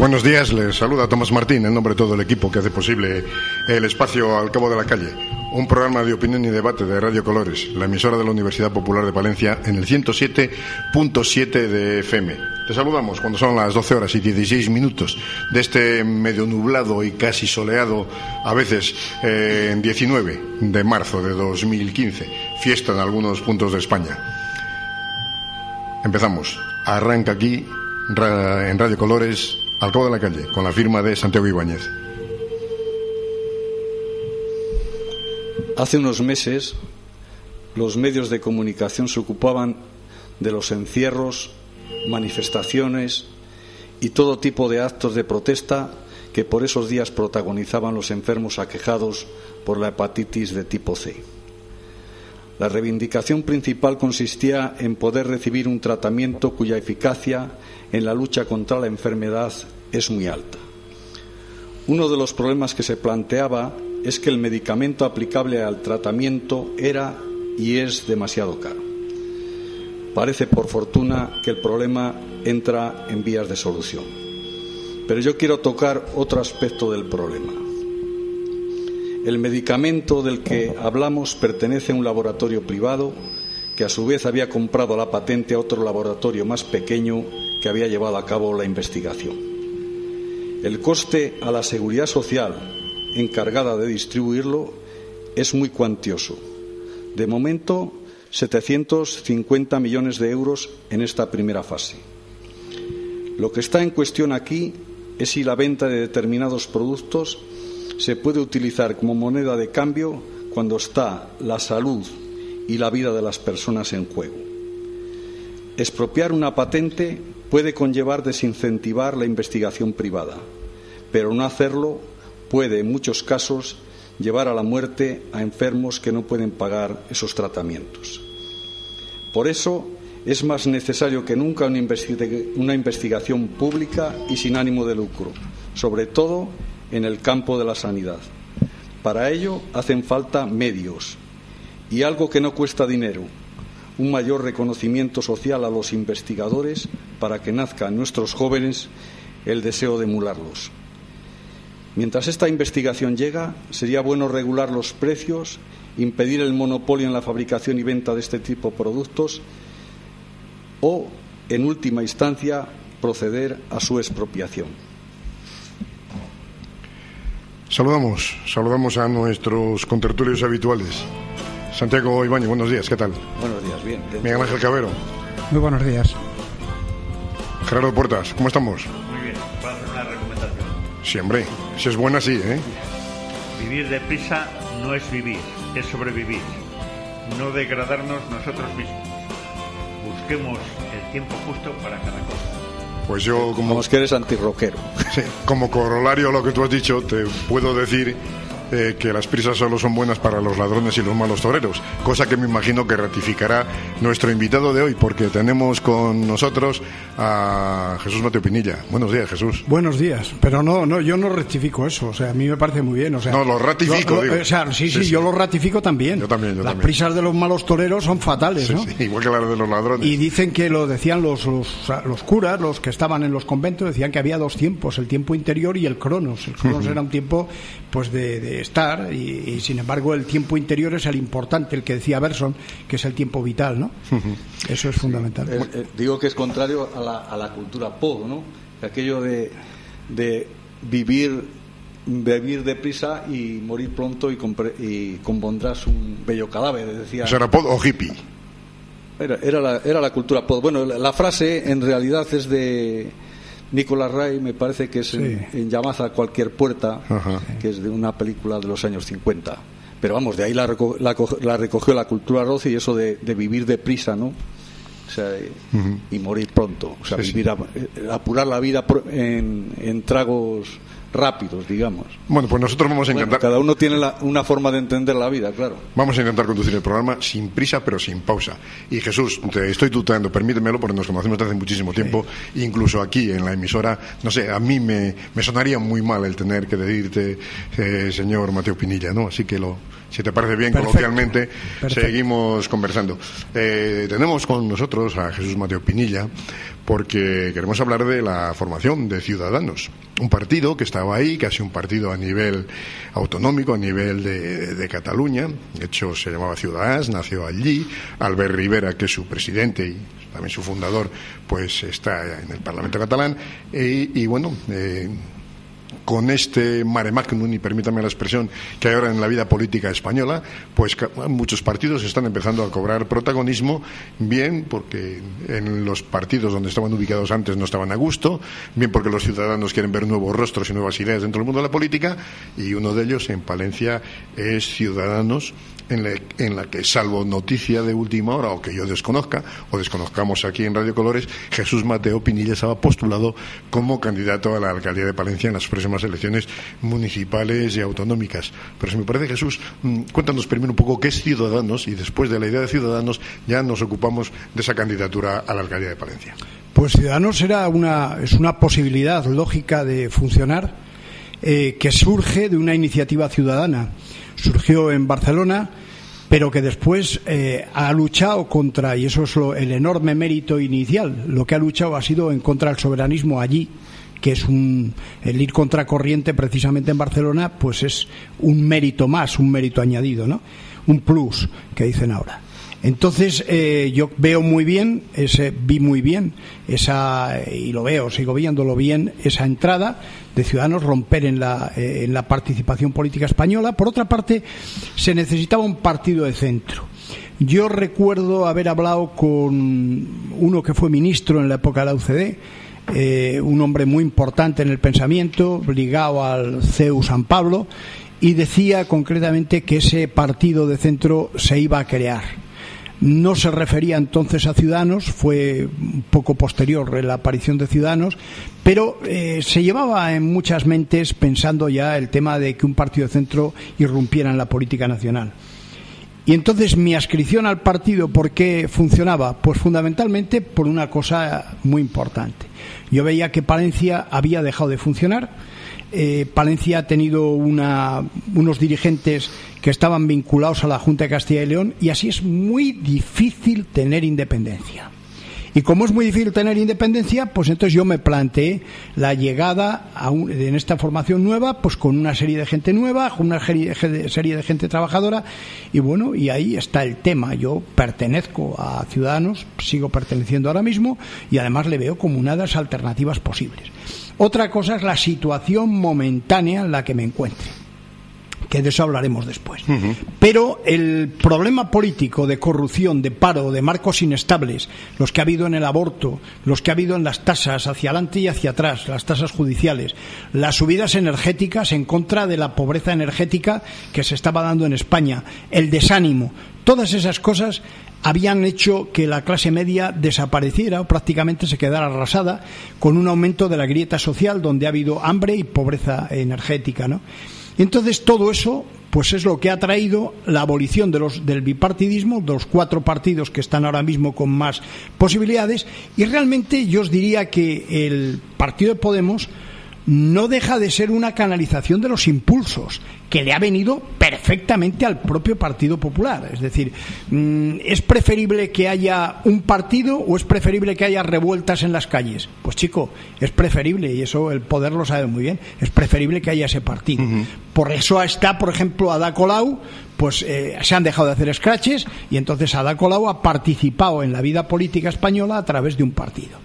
Buenos días, les saluda Tomás Martín en nombre de todo el equipo que hace posible el espacio Al Cabo de la Calle, un programa de opinión y debate de Radio Colores, la emisora de la Universidad Popular de Palencia en el 107.7 de FM. Te saludamos cuando son las 12 horas y 16 minutos de este medio nublado y casi soleado, a veces 19 de marzo de 2015, fiesta en algunos puntos de España. Empezamos. Arranca aquí en Radio Colores Al Cabo de la Calle, con la firma de Santiago Ibáñez. Hace unos meses, los medios de comunicación se ocupaban de los encierros, manifestaciones y todo tipo de actos de protesta que por esos días protagonizaban los enfermos aquejados por la hepatitis de tipo C. La reivindicación principal consistía en poder recibir un tratamiento cuya eficacia en la lucha contra la enfermedad es muy alta. Uno de los problemas que se planteaba es que el medicamento aplicable al tratamiento era y es demasiado caro. Parece, por fortuna, que el problema entra en vías de solución. Pero yo quiero tocar otro aspecto del problema. El medicamento del que hablamos pertenece a un laboratorio privado que a su vez había comprado la patente a otro laboratorio más pequeño que había llevado a cabo la investigación. El coste a la Seguridad Social encargada de distribuirlo es muy cuantioso. De momento, 750 millones de euros en esta primera fase. Lo que está en cuestión aquí es si la venta de determinados productos se puede utilizar como moneda de cambio cuando está la salud y la vida de las personas en juego. Expropiar una patente puede conllevar desincentivar la investigación privada, pero no hacerlo puede, en muchos casos, llevar a la muerte a enfermos que no pueden pagar esos tratamientos. Por eso, es más necesario que nunca una investigación pública y sin ánimo de lucro, sobre todo en el campo de la sanidad. Para ello hacen falta medios y algo que no cuesta dinero, un mayor reconocimiento social a los investigadores para que nazca en nuestros jóvenes el deseo de emularlos. Mientras esta investigación llega, sería bueno regular los precios, impedir el monopolio en la fabricación y venta de este tipo de productos o, en última instancia, proceder a su expropiación. Saludamos a nuestros contertulios habituales. Santiago Ibáñez, buenos días, ¿qué tal? Buenos días, bien. Miguel Ángel Cabero. Muy buenos días. Gerardo Puertas, ¿cómo estamos? Muy bien, ¿puedo hacer una recomendación? Sí, hombre, si es buena, sí, ¿eh? Vivir deprisa no es vivir, es sobrevivir. No degradarnos nosotros mismos. Busquemos el tiempo justo para cada cosa. Pues yo, como que eres antirroquero. Sí, como corolario a lo que tú has dicho, te puedo decir que las prisas solo son buenas para los ladrones y los malos toreros, cosa que me imagino que ratificará nuestro invitado de hoy, porque tenemos con nosotros a Jesús Mateo Pinilla. Buenos días, Jesús. Buenos días, pero no, yo no rectifico eso, o sea, a mí me parece muy bien, o sea, no, lo ratifico, digo. O sea, sí, yo lo ratifico también. Yo también. Las prisas de los malos toreros son fatales, ¿no? Sí, igual que las de los ladrones. Y dicen que lo decían los curas, los que estaban en los conventos, decían que había dos tiempos, el tiempo interior y el cronos. El cronos era un tiempo, pues, de estar, y sin embargo el tiempo interior es el importante, el que decía Bergson, que es el tiempo vital, ¿no? Eso es fundamental. Digo que es contrario a la cultura pop, ¿no? Aquello de vivir deprisa y morir pronto y compondrás un bello cadáver, decía. ¿Eso era pod o hippie? Era la cultura pop. Bueno, la frase en realidad es de Nicolas Ray, me parece que es en Llamad a cualquier puerta, que es de una película de los años 50. Pero vamos, de ahí la recogió la cultura roza, y eso de vivir deprisa, ¿no? O sea, y morir pronto. O sea, apurar la vida en tragos rápidos, digamos. Bueno, pues nosotros vamos a intentar... Cada uno tiene una forma de entender la vida, claro. Vamos a intentar conducir el programa sin prisa, pero sin pausa. Y Jesús, te estoy tuteando, permítemelo, porque nos conocemos desde hace muchísimo tiempo, incluso aquí en la emisora. No sé, a mí me sonaría muy mal el tener que decirte señor Mateo Pinilla, ¿no? Así que si te parece bien, coloquialmente, seguimos conversando. Tenemos con nosotros a Jesús Mateo Pinilla porque queremos hablar de la formación de Ciudadanos, un partido que estaba ahí, casi un partido a nivel autonómico, a nivel de Cataluña. De hecho se llamaba Ciudadanos, nació allí. Albert Rivera, que es su presidente y también su fundador, pues está en el Parlamento catalán, y bueno, con este mare magnum, y permítame la expresión, que hay ahora en la vida política española, pues muchos partidos están empezando a cobrar protagonismo, bien porque en los partidos donde estaban ubicados antes no estaban a gusto, bien porque los ciudadanos quieren ver nuevos rostros y nuevas ideas dentro del mundo de la política, y uno de ellos en Palencia es Ciudadanos, en la que, salvo noticia de última hora o que yo desconozca o desconozcamos aquí en Radio Colores, Jesús Mateo Pinilla estaba postulado como candidato a la alcaldía de Palencia en las próximas elecciones municipales y autonómicas. Pero si me parece, Jesús, cuéntanos primero un poco qué es Ciudadanos, y después de la idea de Ciudadanos ya nos ocupamos de esa candidatura a la alcaldía de Palencia. Pues Ciudadanos es una posibilidad lógica de funcionar, que surge de una iniciativa ciudadana. Surgió en Barcelona, pero que después ha luchado contra, y eso es el enorme mérito inicial, lo que ha luchado ha sido en contra del soberanismo allí, que es el ir contracorriente precisamente en Barcelona, pues es un mérito más, un mérito añadido, ¿no? Un plus, que dicen ahora. Entonces yo veo muy bien, vi muy bien y sigo viéndolo bien, esa entrada de Ciudadanos, romper en la participación política española. Por otra parte, se necesitaba un partido de centro. Yo recuerdo haber hablado con uno que fue ministro en la época de la UCD, un hombre muy importante en el pensamiento, ligado al CEU San Pablo, y decía concretamente que ese partido de centro se iba a crear. No se refería entonces a Ciudadanos, fue un poco posterior la aparición de Ciudadanos, pero se llevaba en muchas mentes pensando ya el tema de que un partido de centro irrumpiera en la política nacional. Y entonces mi adscripción al partido, ¿por qué funcionaba? Pues fundamentalmente por una cosa muy importante. Yo veía que Palencia había dejado de funcionar. Palencia ha tenido unos dirigentes que estaban vinculados a la Junta de Castilla y León, y así es muy difícil tener independencia. Y como es muy difícil tener independencia, pues entonces yo me planteé la llegada en esta formación nueva, pues con una serie de gente nueva, con una serie de gente trabajadora, y bueno, y ahí está el tema. Yo pertenezco a Ciudadanos, sigo perteneciendo ahora mismo, y además le veo como una de las alternativas posibles. Otra cosa es la situación momentánea en la que me encuentre, que de eso hablaremos después. Pero el problema político de corrupción, de paro, de marcos inestables, los que ha habido en el aborto, los que ha habido en las tasas hacia adelante y hacia atrás, las tasas judiciales, las subidas energéticas en contra de la pobreza energética que se estaba dando en España, el desánimo, todas esas cosas habían hecho que la clase media desapareciera o prácticamente se quedara arrasada, con un aumento de la grieta social donde ha habido hambre y pobreza energética, ¿no? Y entonces todo eso pues es lo que ha traído la abolición del bipartidismo, de los 4 partidos que están ahora mismo con más posibilidades, y realmente yo os diría que el partido de Podemos no deja de ser una canalización de los impulsos que le ha venido perfectamente al propio Partido Popular. Es decir, ¿es preferible que haya un partido o es preferible que haya revueltas en las calles? Pues chico, es preferible, y eso el poder lo sabe muy bien, es preferible que haya ese partido. Por eso está, por ejemplo, Ada Colau, pues se han dejado de hacer scratches, y entonces Ada Colau ha participado en la vida política española a través de un partido.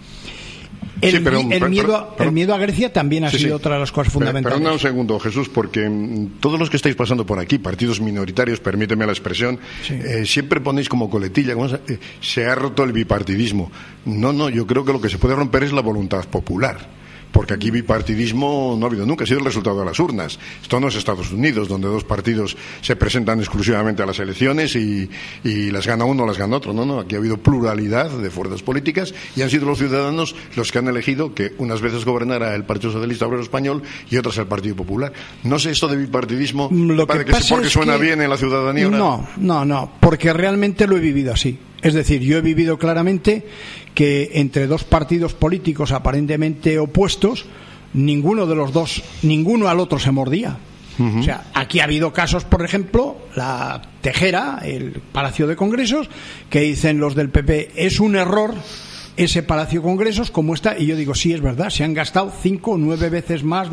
El miedo a Grecia también ha sido otra de las cosas fundamentales. Perdona un segundo, Jesús, porque todos los que estáis pasando por aquí, partidos minoritarios, permíteme la expresión, siempre ponéis como coletilla, se ha roto el bipartidismo. No, yo creo que lo que se puede romper es la voluntad popular. Porque aquí bipartidismo no ha habido nunca, ha sido el resultado de las urnas. Esto no es Estados Unidos, donde 2 partidos se presentan exclusivamente a las elecciones y las gana uno o las gana otro. No, aquí ha habido pluralidad de fuerzas políticas y han sido los ciudadanos los que han elegido que unas veces gobernara el Partido Socialista Obrero Español y otras el Partido Popular. No sé, esto de bipartidismo, porque suena bien en la ciudadanía. No, porque realmente lo he vivido así. Es decir, yo he vivido claramente que entre 2 partidos políticos aparentemente opuestos, ninguno de los dos, ninguno al otro se mordía. O sea, aquí ha habido casos, por ejemplo, la Tejera, el Palacio de Congresos, que dicen los del PP, es un error ese Palacio de Congresos como está, y yo digo, sí, es verdad, se han gastado 5 o 9 veces más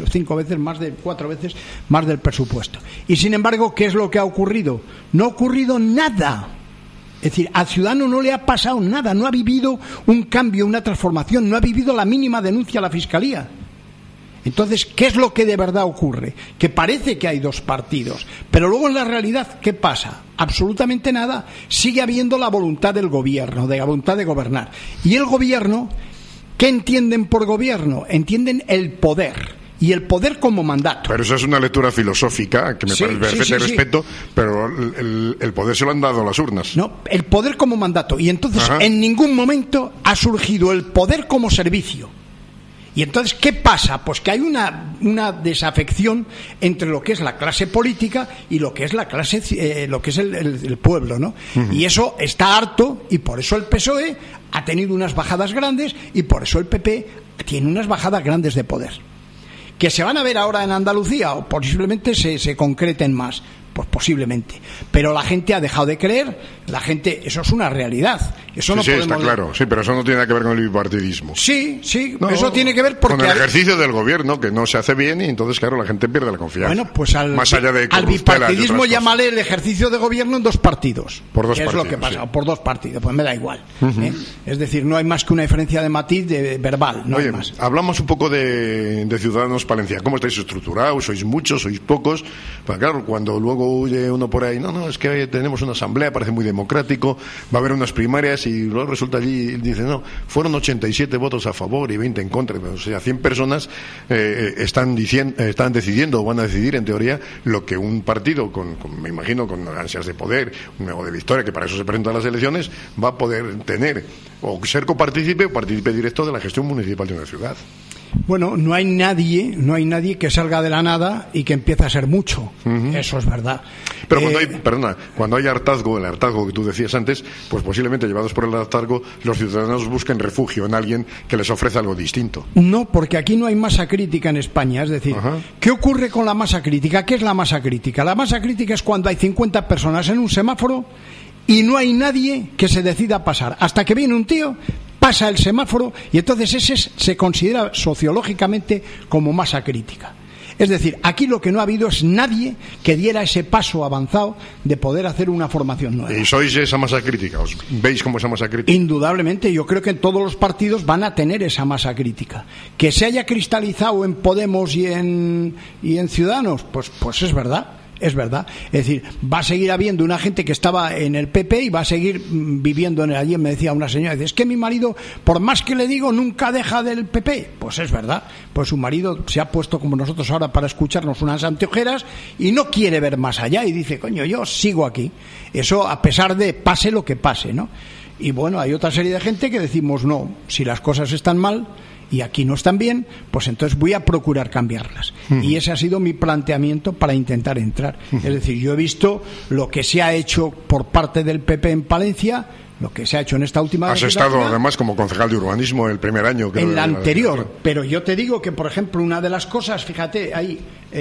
4 veces más del presupuesto. Y sin embargo, ¿qué es lo que ha ocurrido? No ha ocurrido nada. Es decir, al ciudadano no le ha pasado nada, no ha vivido un cambio, una transformación, no ha vivido la mínima denuncia a la Fiscalía. Entonces, ¿qué es lo que de verdad ocurre? Que parece que hay dos partidos, pero luego en la realidad, ¿qué pasa? Absolutamente nada. Sigue habiendo la voluntad del gobierno, de la voluntad de gobernar. Y el gobierno, ¿qué entienden por gobierno? Entienden el poder. Y el poder como mandato. Pero eso es una lectura filosófica que me parece perfecta y respeto, pero el poder se lo han dado las urnas. No, el poder como mandato. Y entonces, en ningún momento ha surgido el poder como servicio. Y entonces, ¿qué pasa? Pues que hay una desafección entre lo que es la clase política y lo que es la clase, lo que es el pueblo, ¿no? Y eso está harto, y por eso el PSOE ha tenido unas bajadas grandes y por eso el PP tiene unas bajadas grandes de poder. ¿Que se van a ver ahora en Andalucía? O posiblemente se concreten más. Pues posiblemente. Pero la gente ha dejado de creer, eso es una realidad. Eso no podemos... está claro, sí, pero eso no tiene nada que ver con el bipartidismo. Sí, no, eso tiene que ver porque... Con el ejercicio del gobierno, que no se hace bien, y entonces, claro, la gente pierde la confianza. Bueno, pues más allá de al bipartidismo llámale el ejercicio de gobierno en dos partidos. Por dos partidos. Es lo que pasa, por dos partidos, pues me da igual. Es decir, no hay más que una diferencia de matiz verbal, no hay más. Hablamos un poco de Ciudadanos Palencia. ¿Cómo estáis estructurados? ¿Sois muchos? ¿Sois pocos? Pues claro, cuando luego huye uno por ahí, no, es que tenemos una asamblea, parece muy democrático, va a haber unas primarias, y luego resulta allí, dice, no, fueron 87 votos a favor y 20 en contra, o sea, 100 personas están decidiendo, o van a decidir en teoría, lo que un partido me imagino, con ansias de poder o de victoria, que para eso se presenta a las elecciones, va a poder tener, o ser copartícipe o partícipe directo de la gestión municipal de una ciudad. Bueno, no hay nadie que salga de la nada y que empiece a ser mucho. Eso es verdad. Pero cuando hay hartazgo, el hartazgo que tú decías antes, pues posiblemente llevados por el hartazgo, los ciudadanos busquen refugio en alguien que les ofrece algo distinto. No, porque aquí no hay masa crítica en España. Es decir, ¿qué ocurre con la masa crítica? ¿Qué es la masa crítica? La masa crítica es cuando hay 50 personas en un semáforo y no hay nadie que se decida pasar. Hasta que viene un tío, pasa el semáforo, y entonces ese se considera sociológicamente como masa crítica. Es decir, aquí lo que no ha habido es nadie que diera ese paso avanzado de poder hacer una formación nueva. ¿Y sois esa masa crítica? ¿Os veis como esa masa crítica? Indudablemente, yo creo que todos los partidos van a tener esa masa crítica. Que se haya cristalizado en Podemos y en Ciudadanos, pues es verdad. Es verdad, es decir, va a seguir habiendo una gente que estaba en el PP y va a seguir viviendo en el... Ayer me decía una señora, dice, es que mi marido, por más que le digo, nunca deja del PP. Pues es verdad, pues su marido se ha puesto como nosotros ahora para escucharnos unas anteojeras y no quiere ver más allá, y dice, coño, yo sigo aquí. Eso a pesar de pase lo que pase, ¿no? Y bueno, hay otra serie de gente que decimos, no, si las cosas están mal y aquí no están bien, pues entonces voy a procurar cambiarlas. Y ese ha sido mi planteamiento para intentar entrar. Es decir, yo he visto lo que se ha hecho por parte del PP en Palencia, lo que se ha hecho en esta última... Has estado además como concejal de urbanismo el primer año. En la anterior, pero yo te digo que, por ejemplo, una de las cosas, fíjate, hay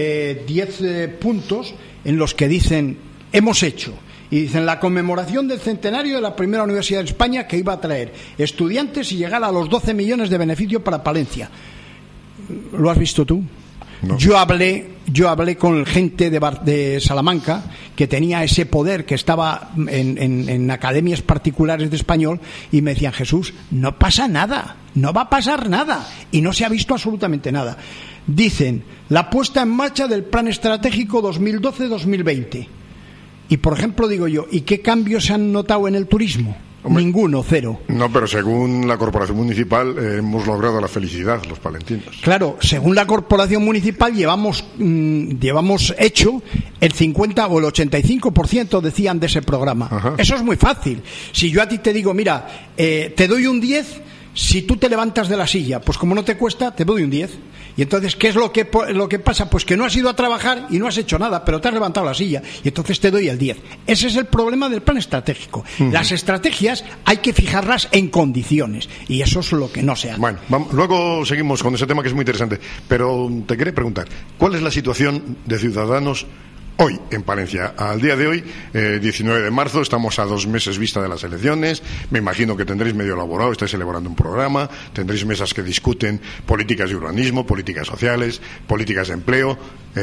10 puntos en los que dicen, hemos hecho... Y dicen, la conmemoración del centenario de la primera universidad de España, que iba a traer estudiantes y llegar a los 12 millones de beneficio para Palencia. ¿Lo has visto tú? No. Yo hablé con gente de Salamanca que tenía ese poder, que estaba en academias particulares de español, y me decían, Jesús, no pasa nada, no va a pasar nada, y no se ha visto absolutamente nada. Dicen, la puesta en marcha del Plan Estratégico 2012-2020. Y, por ejemplo, digo yo, ¿y qué cambios se han notado en el turismo? Hombre, ninguno, cero. No, pero según la Corporación Municipal hemos logrado la felicidad, los palentinos. Claro, según la Corporación Municipal llevamos hecho el 50 o el 85%, decían, de ese programa. Eso es muy fácil. Si yo a ti te digo, mira, te doy un 10... Si tú te levantas de la silla, pues como no te cuesta, te doy un 10. Y entonces, ¿qué es lo que pasa? Pues que no has ido a trabajar y no has hecho nada, pero te has levantado la silla, y entonces te doy el 10. Ese es el problema del plan estratégico. Las estrategias hay que fijarlas en condiciones, y eso es lo que no se hace. Bueno, luego seguimos con ese tema, que es muy interesante, pero te quería preguntar, ¿cuál es la situación de Ciudadanos hoy en Palencia. Al día de hoy, 19 de marzo, estamos a 2 meses vista de las elecciones. Me imagino que tendréis medio elaborado, estáis elaborando un programa, tendréis mesas que discuten políticas de urbanismo, políticas sociales, políticas de empleo,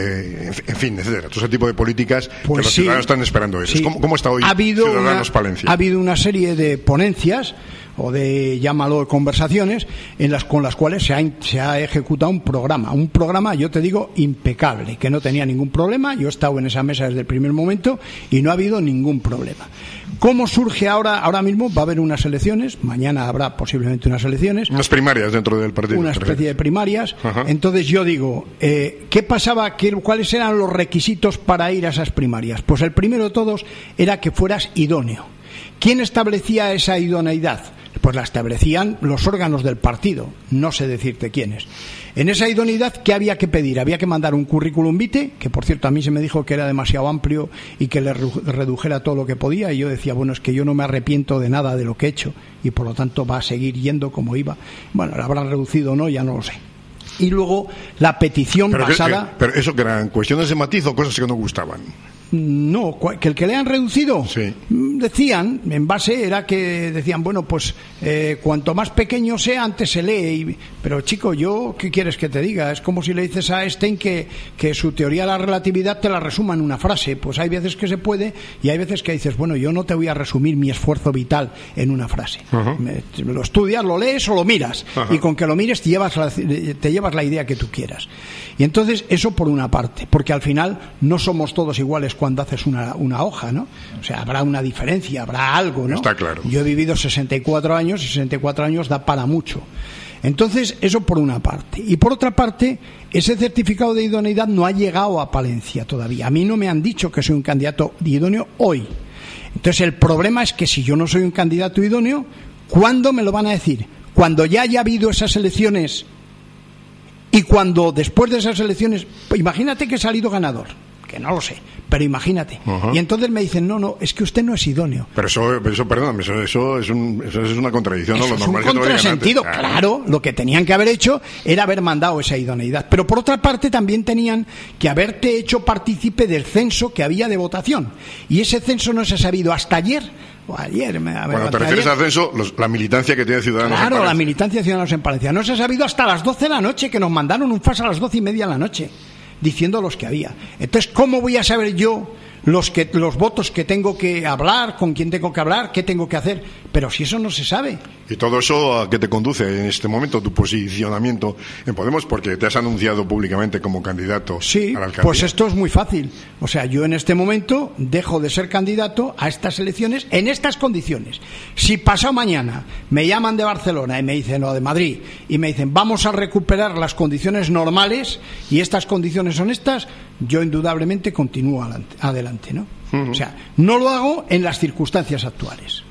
en fin, etcétera. Todo ese tipo de políticas que los ciudadanos están esperando eso. Sí. ¿Cómo está hoy Ciudadanos Palencia? Ha habido una serie de ponencias o de, llámalo, conversaciones con las cuales se ha ejecutado un programa, yo te digo, impecable, que no tenía ningún problema. Yo he estado en esa mesa desde el primer momento y no ha habido ningún problema. ¿Cómo surge ahora mismo? Va a haber unas elecciones, mañana habrá posiblemente unas elecciones. Unas primarias dentro del partido. Una especie de primarias. Ajá. Entonces yo digo, ¿qué pasaba? ¿Cuáles eran los requisitos para ir a esas primarias? Pues el primero de todos era que fueras idóneo. ¿Quién establecía esa idoneidad? Pues la establecían los órganos del partido, no sé decirte quiénes. En esa idoneidad, ¿qué había que pedir? Había que mandar un currículum vitae, que por cierto a mí se me dijo que era demasiado amplio y que le redujera todo lo que podía, y yo decía, bueno, es que yo no me arrepiento de nada de lo que he hecho y por lo tanto va a seguir yendo como iba. Bueno, ¿la habrán reducido o no? Ya no lo sé. Y luego la petición basada... Pero eso que eran cuestiones de matiz o cosas que no gustaban. No, que el que le han reducido, sí. Decían, en base era que decían, bueno, pues cuanto más pequeño sea, antes se lee. Pero chico, ¿qué quieres que te diga? Es como si le dices a Einstein que su teoría de la relatividad te la resuma en una frase. Pues hay veces que se puede y hay veces que dices, bueno, yo no te voy a resumir mi esfuerzo vital en una frase. Uh-huh. Lo estudias, lo lees o lo miras. Uh-huh. Y con que lo mires te llevas la idea que tú quieras. Y entonces eso por una parte, porque al final no somos todos iguales cuando haces una hoja, ¿no? O sea, habrá una diferencia, habrá algo, ¿no? Está claro. Yo he vivido 64 años y 64 años da para mucho. Entonces, eso por una parte. Y por otra parte, ese certificado de idoneidad no ha llegado a Palencia todavía. A mí no me han dicho que soy un candidato idóneo hoy. Entonces, el problema es que si yo no soy un candidato idóneo, ¿cuándo me lo van a decir? Cuando ya haya habido esas elecciones y cuando después de esas elecciones, imagínate que he salido ganador, que no lo sé, pero imagínate. Uh-huh. Y entonces me dicen, no, es que usted no es idóneo. Pero eso perdóname, eso es una contradicción, ¿no? Eso es un contrasentido. Claro, lo que tenían que haber hecho era haber mandado esa idoneidad. Pero por otra parte también tenían que haberte hecho partícipe del censo que había de votación. Y ese censo no se ha sabido hasta ayer. Cuando te refieres al censo, la militancia que tiene Ciudadanos en Palencia. Claro, la militancia de Ciudadanos en Palencia. No se ha sabido hasta las 12 de la noche, que nos mandaron un fax a las 12:30 de la noche diciendo los que había. Entonces, ¿cómo voy a saber yo los votos que tengo que hablar, con quién tengo que hablar, qué tengo que hacer? Pero si eso no se sabe. ¿Y todo eso a qué te conduce en este momento tu posicionamiento en Podemos? Porque te has anunciado públicamente como candidato a la alcaldía. Pues esto es muy fácil. O sea, yo en este momento dejo de ser candidato a estas elecciones en estas condiciones. Si pasado mañana me llaman de Barcelona y me dicen, o de Madrid, y me dicen, vamos a recuperar las condiciones normales y estas condiciones son estas, yo indudablemente continúo adelante, ¿no? Uh-huh. O sea, no lo hago en las circunstancias actuales.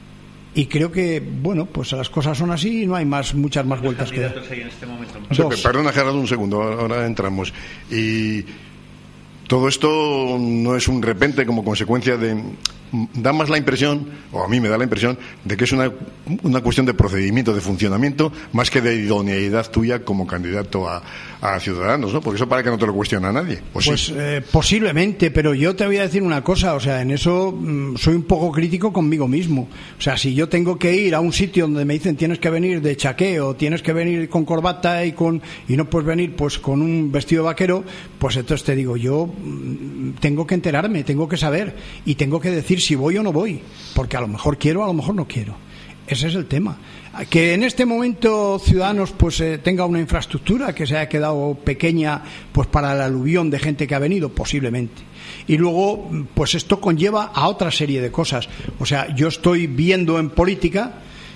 Y creo que, bueno, pues las cosas son así y no hay muchas más vueltas que dar. En este momento? Perdona, Gerardo, un segundo, ahora entramos. Y todo esto no es un repente como consecuencia de... Da más la impresión, o a mí me da la impresión, de que es una cuestión de procedimiento, de funcionamiento, más que de idoneidad tuya como candidato a Ciudadanos, ¿no? Porque eso para que no te lo cuestiona nadie. Pues sí. Posiblemente, pero yo te voy a decir una cosa, o sea, en eso soy un poco crítico conmigo mismo. O sea, si yo tengo que ir a un sitio donde me dicen tienes que venir de chaqueo, tienes que venir con corbata y no puedes venir pues con un vestido de vaquero, pues entonces te digo, yo tengo que enterarme, tengo que saber y tengo que decir si voy o no voy, porque a lo mejor quiero, a lo mejor no quiero. Ese es el tema. Que en este momento Ciudadanos pues tenga una infraestructura que se haya quedado pequeña pues para el aluvión de gente que ha venido, posiblemente. Y luego pues esto conlleva a otra serie de cosas. O sea, yo estoy viendo en política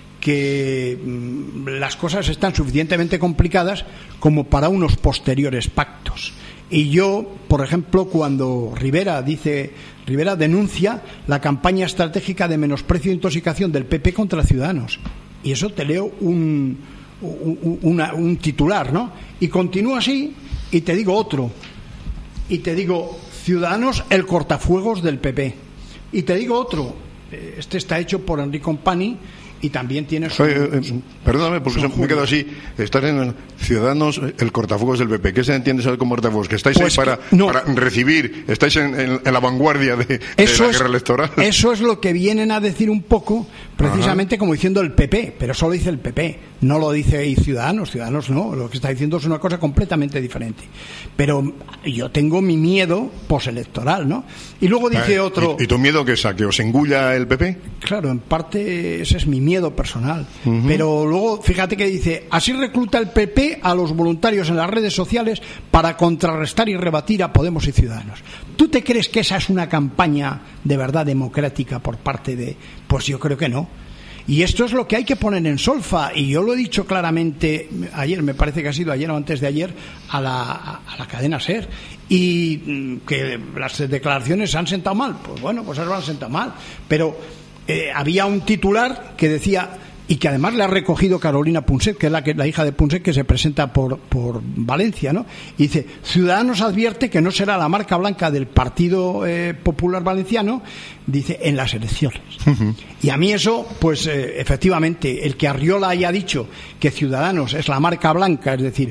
que las cosas están suficientemente complicadas como para unos posteriores pactos. Y yo, por ejemplo, cuando Rivera denuncia la campaña estratégica de menosprecio e intoxicación del PP contra Ciudadanos. Y eso te leo un titular, ¿no? Y continúa así y te digo otro. Y te digo, Ciudadanos, el cortafuegos del PP. Y te digo otro. Este está hecho por Enrique Company y también tiene perdóname, porque me he quedado así. Estar en Ciudadanos, el cortafuegos del PP. ¿Qué se entiende eso como cortafuegos? ¿Que estáis pues ahí para recibir? ¿Estáis en la vanguardia de la guerra electoral? Eso es lo que vienen a decir un poco, precisamente como diciendo el PP, pero solo dice el PP, no lo dice Ciudadanos. Ciudadanos no, lo que está diciendo es una cosa completamente diferente. Pero yo tengo mi miedo postelectoral, ¿no? Y luego dice otro... ¿Y tu miedo que es a que os engulla el PP? Claro, en parte ese es mi miedo personal. Pero luego, fíjate que dice, así recluta el PP a los voluntarios en las redes sociales para contrarrestar y rebatir a Podemos y Ciudadanos. ¿Tú te crees que esa es una campaña de verdad democrática por parte de...? Pues yo creo que no. Y esto es lo que hay que poner en solfa, y yo lo he dicho claramente ayer, me parece que ha sido ayer o antes de ayer, a la cadena SER, y que las declaraciones se han sentado mal. Pues bueno, pues ahora han sentado mal, pero había un titular que decía, y que además le ha recogido Carolina Punset, que es la hija de Punset, que se presenta por Valencia, ¿no? Y dice, Ciudadanos advierte que no será la marca blanca del Partido Popular Valenciano, dice, en las elecciones. Y a mí eso, pues efectivamente, el que Arriola haya dicho que Ciudadanos es la marca blanca, es decir,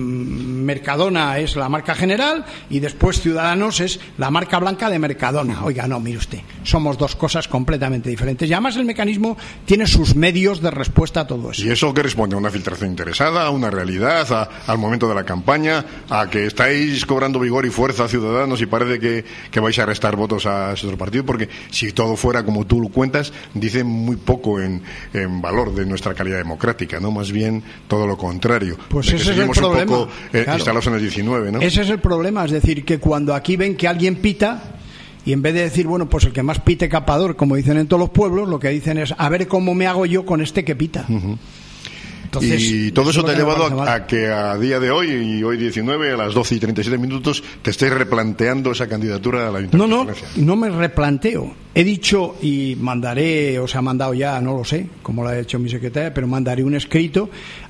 Mercadona es la marca general y después Ciudadanos es la marca blanca de Mercadona. Oiga, no, mire usted, somos dos cosas completamente diferentes. Y además el mecanismo tiene sus medios de respuesta a todo eso. ¿Y eso qué responde? ¿A una filtración interesada? ¿A una realidad? ¿Al momento de la campaña? ¿A que estáis cobrando vigor y fuerza a Ciudadanos y parece que vais a restar votos a ese otro partido? Porque si todo fuera como tú lo cuentas, dice muy poco en valor de nuestra calidad democrática, ¿no? Más bien todo lo contrario. Pues ese es el problema. Un poco instalados en el 19, ¿no? Ese es el problema, es decir, que cuando aquí ven que alguien pita, y en vez de decir, bueno, pues el que más pite capador, como dicen en todos los pueblos, lo que dicen es, a ver cómo me hago yo con este que pita. Entonces, y todo eso te ha llevado a que a día de hoy, y hoy 19, a las 12 y 37 minutos, te estés replanteando esa candidatura a la Ayuntamiento. No me replanteo. He dicho y mandaré, o se ha mandado ya, no lo sé, como lo ha hecho mi secretaria, pero mandaré un escrito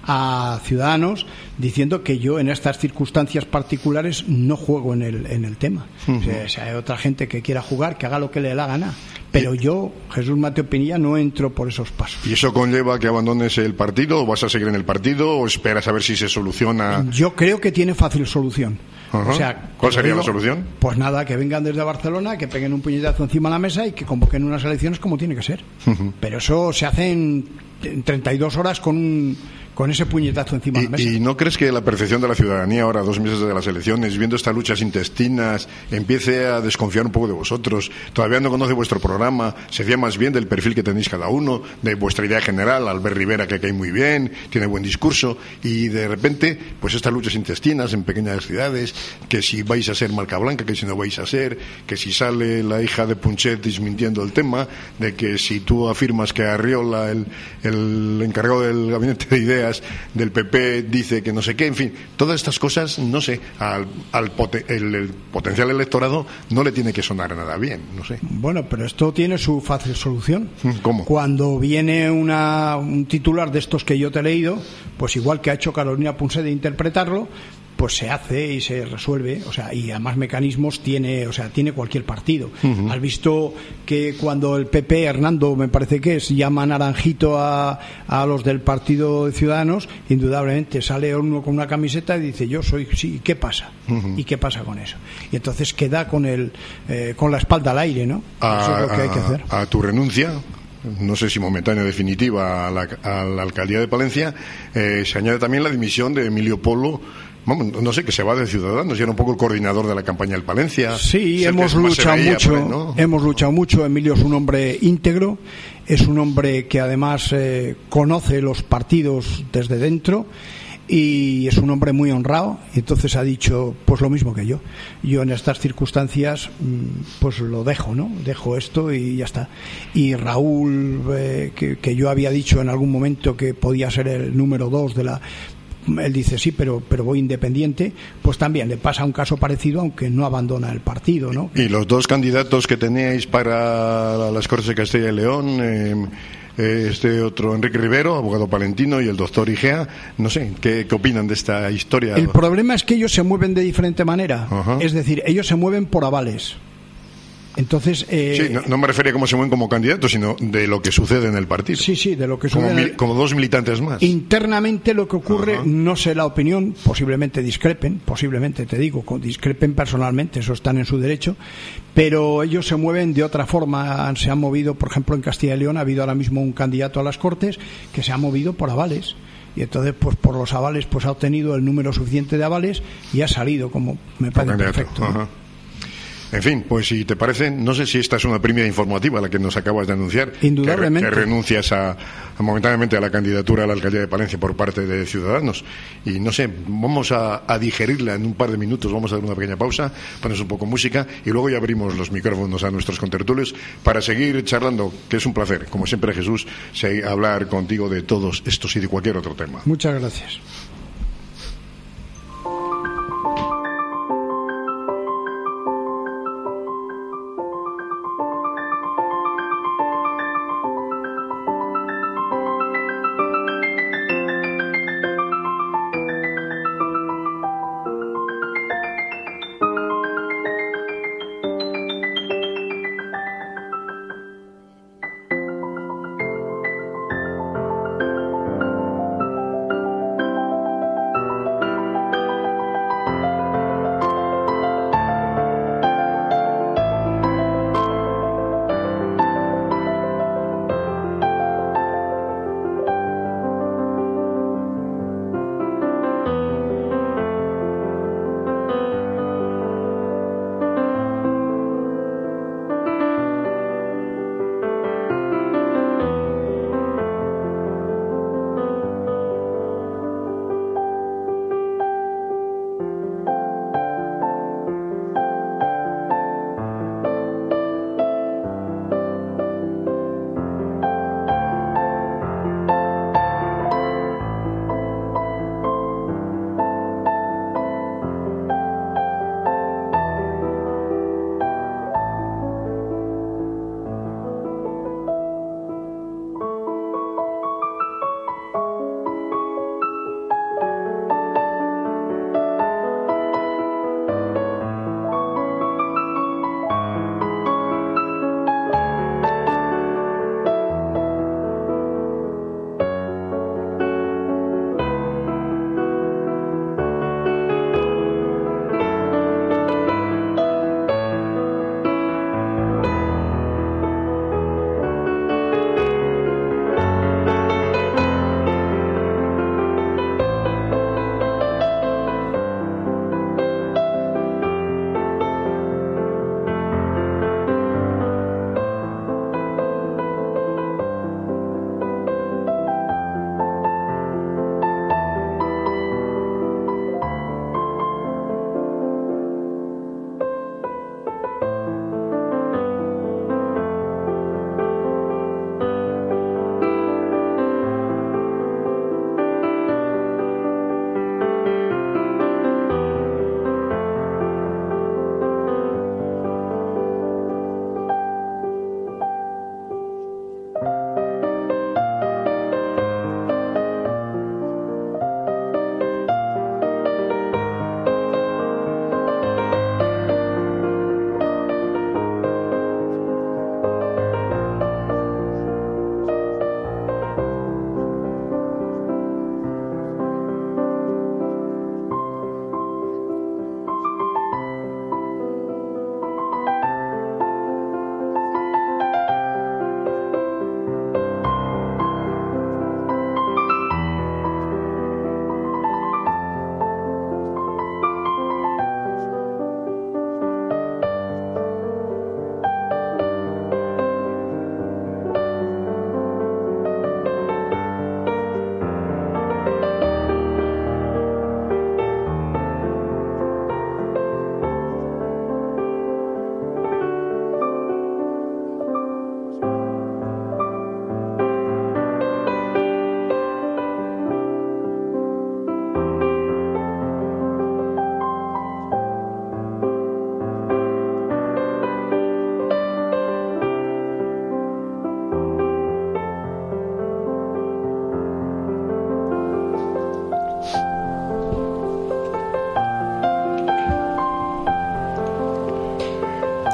a Ciudadanos diciendo que yo en estas circunstancias particulares no juego en el tema. Si hay otra gente que quiera jugar, que haga lo que le dé la gana. Pero yo, Jesús Mateo Pinilla, no entro por esos pasos. ¿Y eso conlleva que abandones el partido? ¿O vas a seguir en el partido? ¿O esperas a ver si se soluciona? Yo creo que tiene fácil solución. O sea, ¿cuál sería la solución? Pues nada, que vengan desde Barcelona, que peguen un puñetazo encima de la mesa y que convoquen unas elecciones como tiene que ser. Pero eso se hace en 32 horas con ese puñetazo encima de la mesa. ¿Y no crees que la percepción de la ciudadanía ahora, 2 meses de las elecciones, viendo estas luchas intestinas, empiece a desconfiar un poco de vosotros? Todavía no conoce vuestro programa, se fía más bien del perfil que tenéis cada uno, de vuestra idea general. Albert Rivera, que cae muy bien, tiene buen discurso, y de repente, pues estas luchas intestinas en pequeñas ciudades, que si vais a ser marca blanca, que si no vais a ser, que si sale la hija de Punchet desmintiendo el tema, de que si tú afirmas que Arriola, el encargado del gabinete de ideas del PP, dice que no sé qué, en fin, todas estas cosas, no sé, el potencial electorado no le tiene que sonar nada bien, no sé. Bueno, pero esto tiene su fácil solución. ¿Cómo? Cuando viene un titular de estos que yo te he leído, pues igual que ha hecho Carolina Punset de interpretarlo, pues se hace y se resuelve, o sea, y además mecanismos tiene cualquier partido. Has visto que cuando el PP, Hernando me parece que es, llama naranjito a los del Partido de Ciudadanos, indudablemente sale uno con una camiseta y dice, yo soy, sí, ¿qué pasa? ¿Y qué pasa con eso? Y entonces queda con la espalda al aire, ¿no? Eso es lo que hay que hacer. A tu renuncia, no sé si momentánea o definitiva, a la alcaldía de Palencia, se añade también la dimisión de Emilio Polo. No sé, que se va de Ciudadanos, y era un poco el coordinador de la campaña del Palencia. Sí, hemos luchado mucho, ¿no? Hemos luchado mucho. Emilio es un hombre íntegro, es un hombre que además conoce los partidos desde dentro, y es un hombre muy honrado, y entonces ha dicho pues lo mismo que yo en estas circunstancias pues lo dejo, ¿no? Dejo esto y ya está. Y Raúl, que yo había dicho en algún momento que podía ser el número 2 de la... Él dice sí, pero voy independiente, pues también le pasa un caso parecido, aunque no abandona el partido, ¿no? Y los 2 candidatos que teníais para las Cortes de Castilla y León, este otro, Enrique Rivero, abogado palentino, y el doctor Igea, no sé, ¿qué opinan de esta historia? El problema es que ellos se mueven de diferente manera. Es decir, ellos se mueven por avales. Entonces, sí, no me refería a cómo se mueven como candidatos, sino de lo que sucede en el partido. Sí, de lo que sucede. Como dos militantes más. Internamente lo que ocurre, no sé la opinión, posiblemente discrepen personalmente, eso están en su derecho, pero ellos se mueven de otra forma. Se han movido, por ejemplo, en Castilla y León ha habido ahora mismo un candidato a las Cortes que se ha movido por avales. Y entonces, pues por los avales, pues ha obtenido el número suficiente de avales y ha salido, como me parece perfecto. Ajá. En fin, pues si te parece, no sé si esta es una primera informativa la que nos acabas de anunciar. Indudablemente. Que renuncias momentáneamente a la candidatura a la alcaldía de Palencia por parte de Ciudadanos. Y no sé, vamos a digerirla en un par de minutos, vamos a dar una pequeña pausa, ponemos un poco de música y luego ya abrimos los micrófonos a nuestros contertulios para seguir charlando, que es un placer, como siempre, Jesús, hablar contigo de todos estos y de cualquier otro tema. Muchas gracias.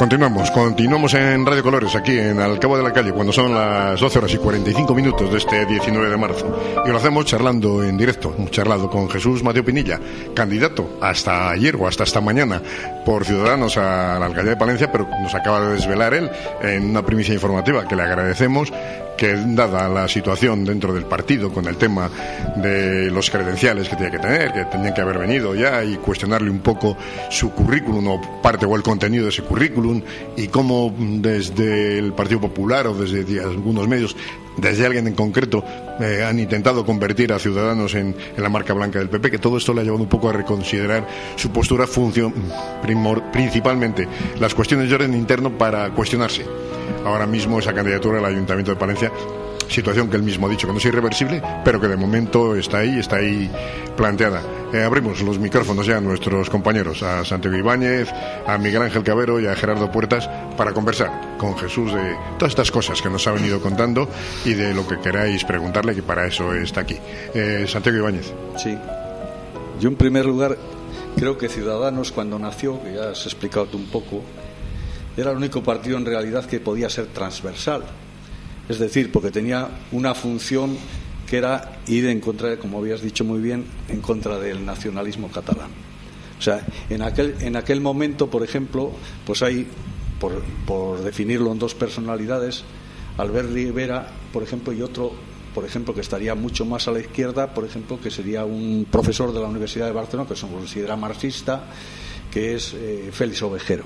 Continuamos en Radio Colores, aquí en Al Cabo de la Calle, cuando son las 12 horas y 45 minutos de este 19 de marzo. Y lo hacemos charlando en directo, charlando con Jesús Mateo Pinilla, candidato hasta ayer o hasta esta mañana por Ciudadanos a la Alcaldía de Palencia, pero nos acaba de desvelar él en una primicia informativa que le agradecemos, que dada la situación dentro del partido con el tema de los credenciales que tenía que tener, que tenían que haber venido ya, y cuestionarle un poco su currículum o parte o el contenido de ese currículum, y cómo desde el Partido Popular o desde algunos medios, desde alguien en concreto, han intentado convertir a Ciudadanos en la marca blanca del PP, que todo esto le ha llevado un poco a reconsiderar su postura, principalmente las cuestiones de orden interno, para cuestionarse ahora mismo esa candidatura al Ayuntamiento de Palencia, situación que él mismo ha dicho que no es irreversible, pero que de momento está ahí planteada. Abrimos los micrófonos ya a nuestros compañeros, a Santiago Ibáñez, a Miguel Ángel Cabero y a Gerardo Puertas, para conversar con Jesús de todas estas cosas que nos ha venido contando y de lo que queráis preguntarle, que para eso está aquí. Santiago Ibáñez. Sí. Yo, en primer lugar, creo que Ciudadanos, cuando nació, que ya has explicado tú un poco, era el único partido en realidad que podía ser transversal. Es decir, porque tenía una función que era ir en contra, como habías dicho muy bien, en contra del nacionalismo catalán. O sea, en aquel momento, por ejemplo, pues hay, por definirlo en dos personalidades, Albert Rivera, por ejemplo, y otro, por ejemplo, que estaría mucho más a la izquierda, por ejemplo, que sería un profesor de la Universidad de Barcelona, que se considera marxista, que es Félix Ovejero.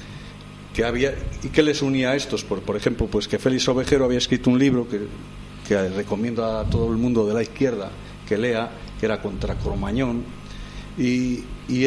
¿Y qué les unía a estos? Por ejemplo, pues que Félix Ovejero había escrito un libro que recomiendo a todo el mundo de la izquierda que lea, que era contra Cromañón, y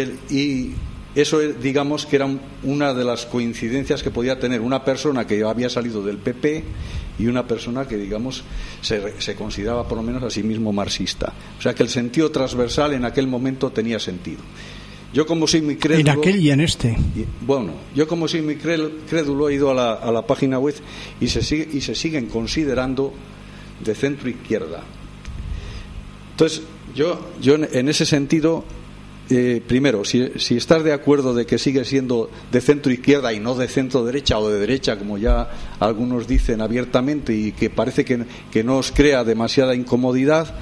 eso, digamos, que era una de las coincidencias que podía tener una persona que había salido del PP y una persona que, digamos, se consideraba por lo menos a sí mismo marxista. O sea que el sentido transversal en aquel momento tenía sentido. Yo, como soy muy crédulo, en aquel y en este. Yo, como soy muy crédulo, he ido a la página web y se siguen considerando de centro izquierda. Entonces, yo en ese sentido, primero, si estás de acuerdo de que sigue siendo de centro izquierda y no de centro derecha o de derecha, como ya algunos dicen abiertamente, y que parece que no os crea demasiada incomodidad.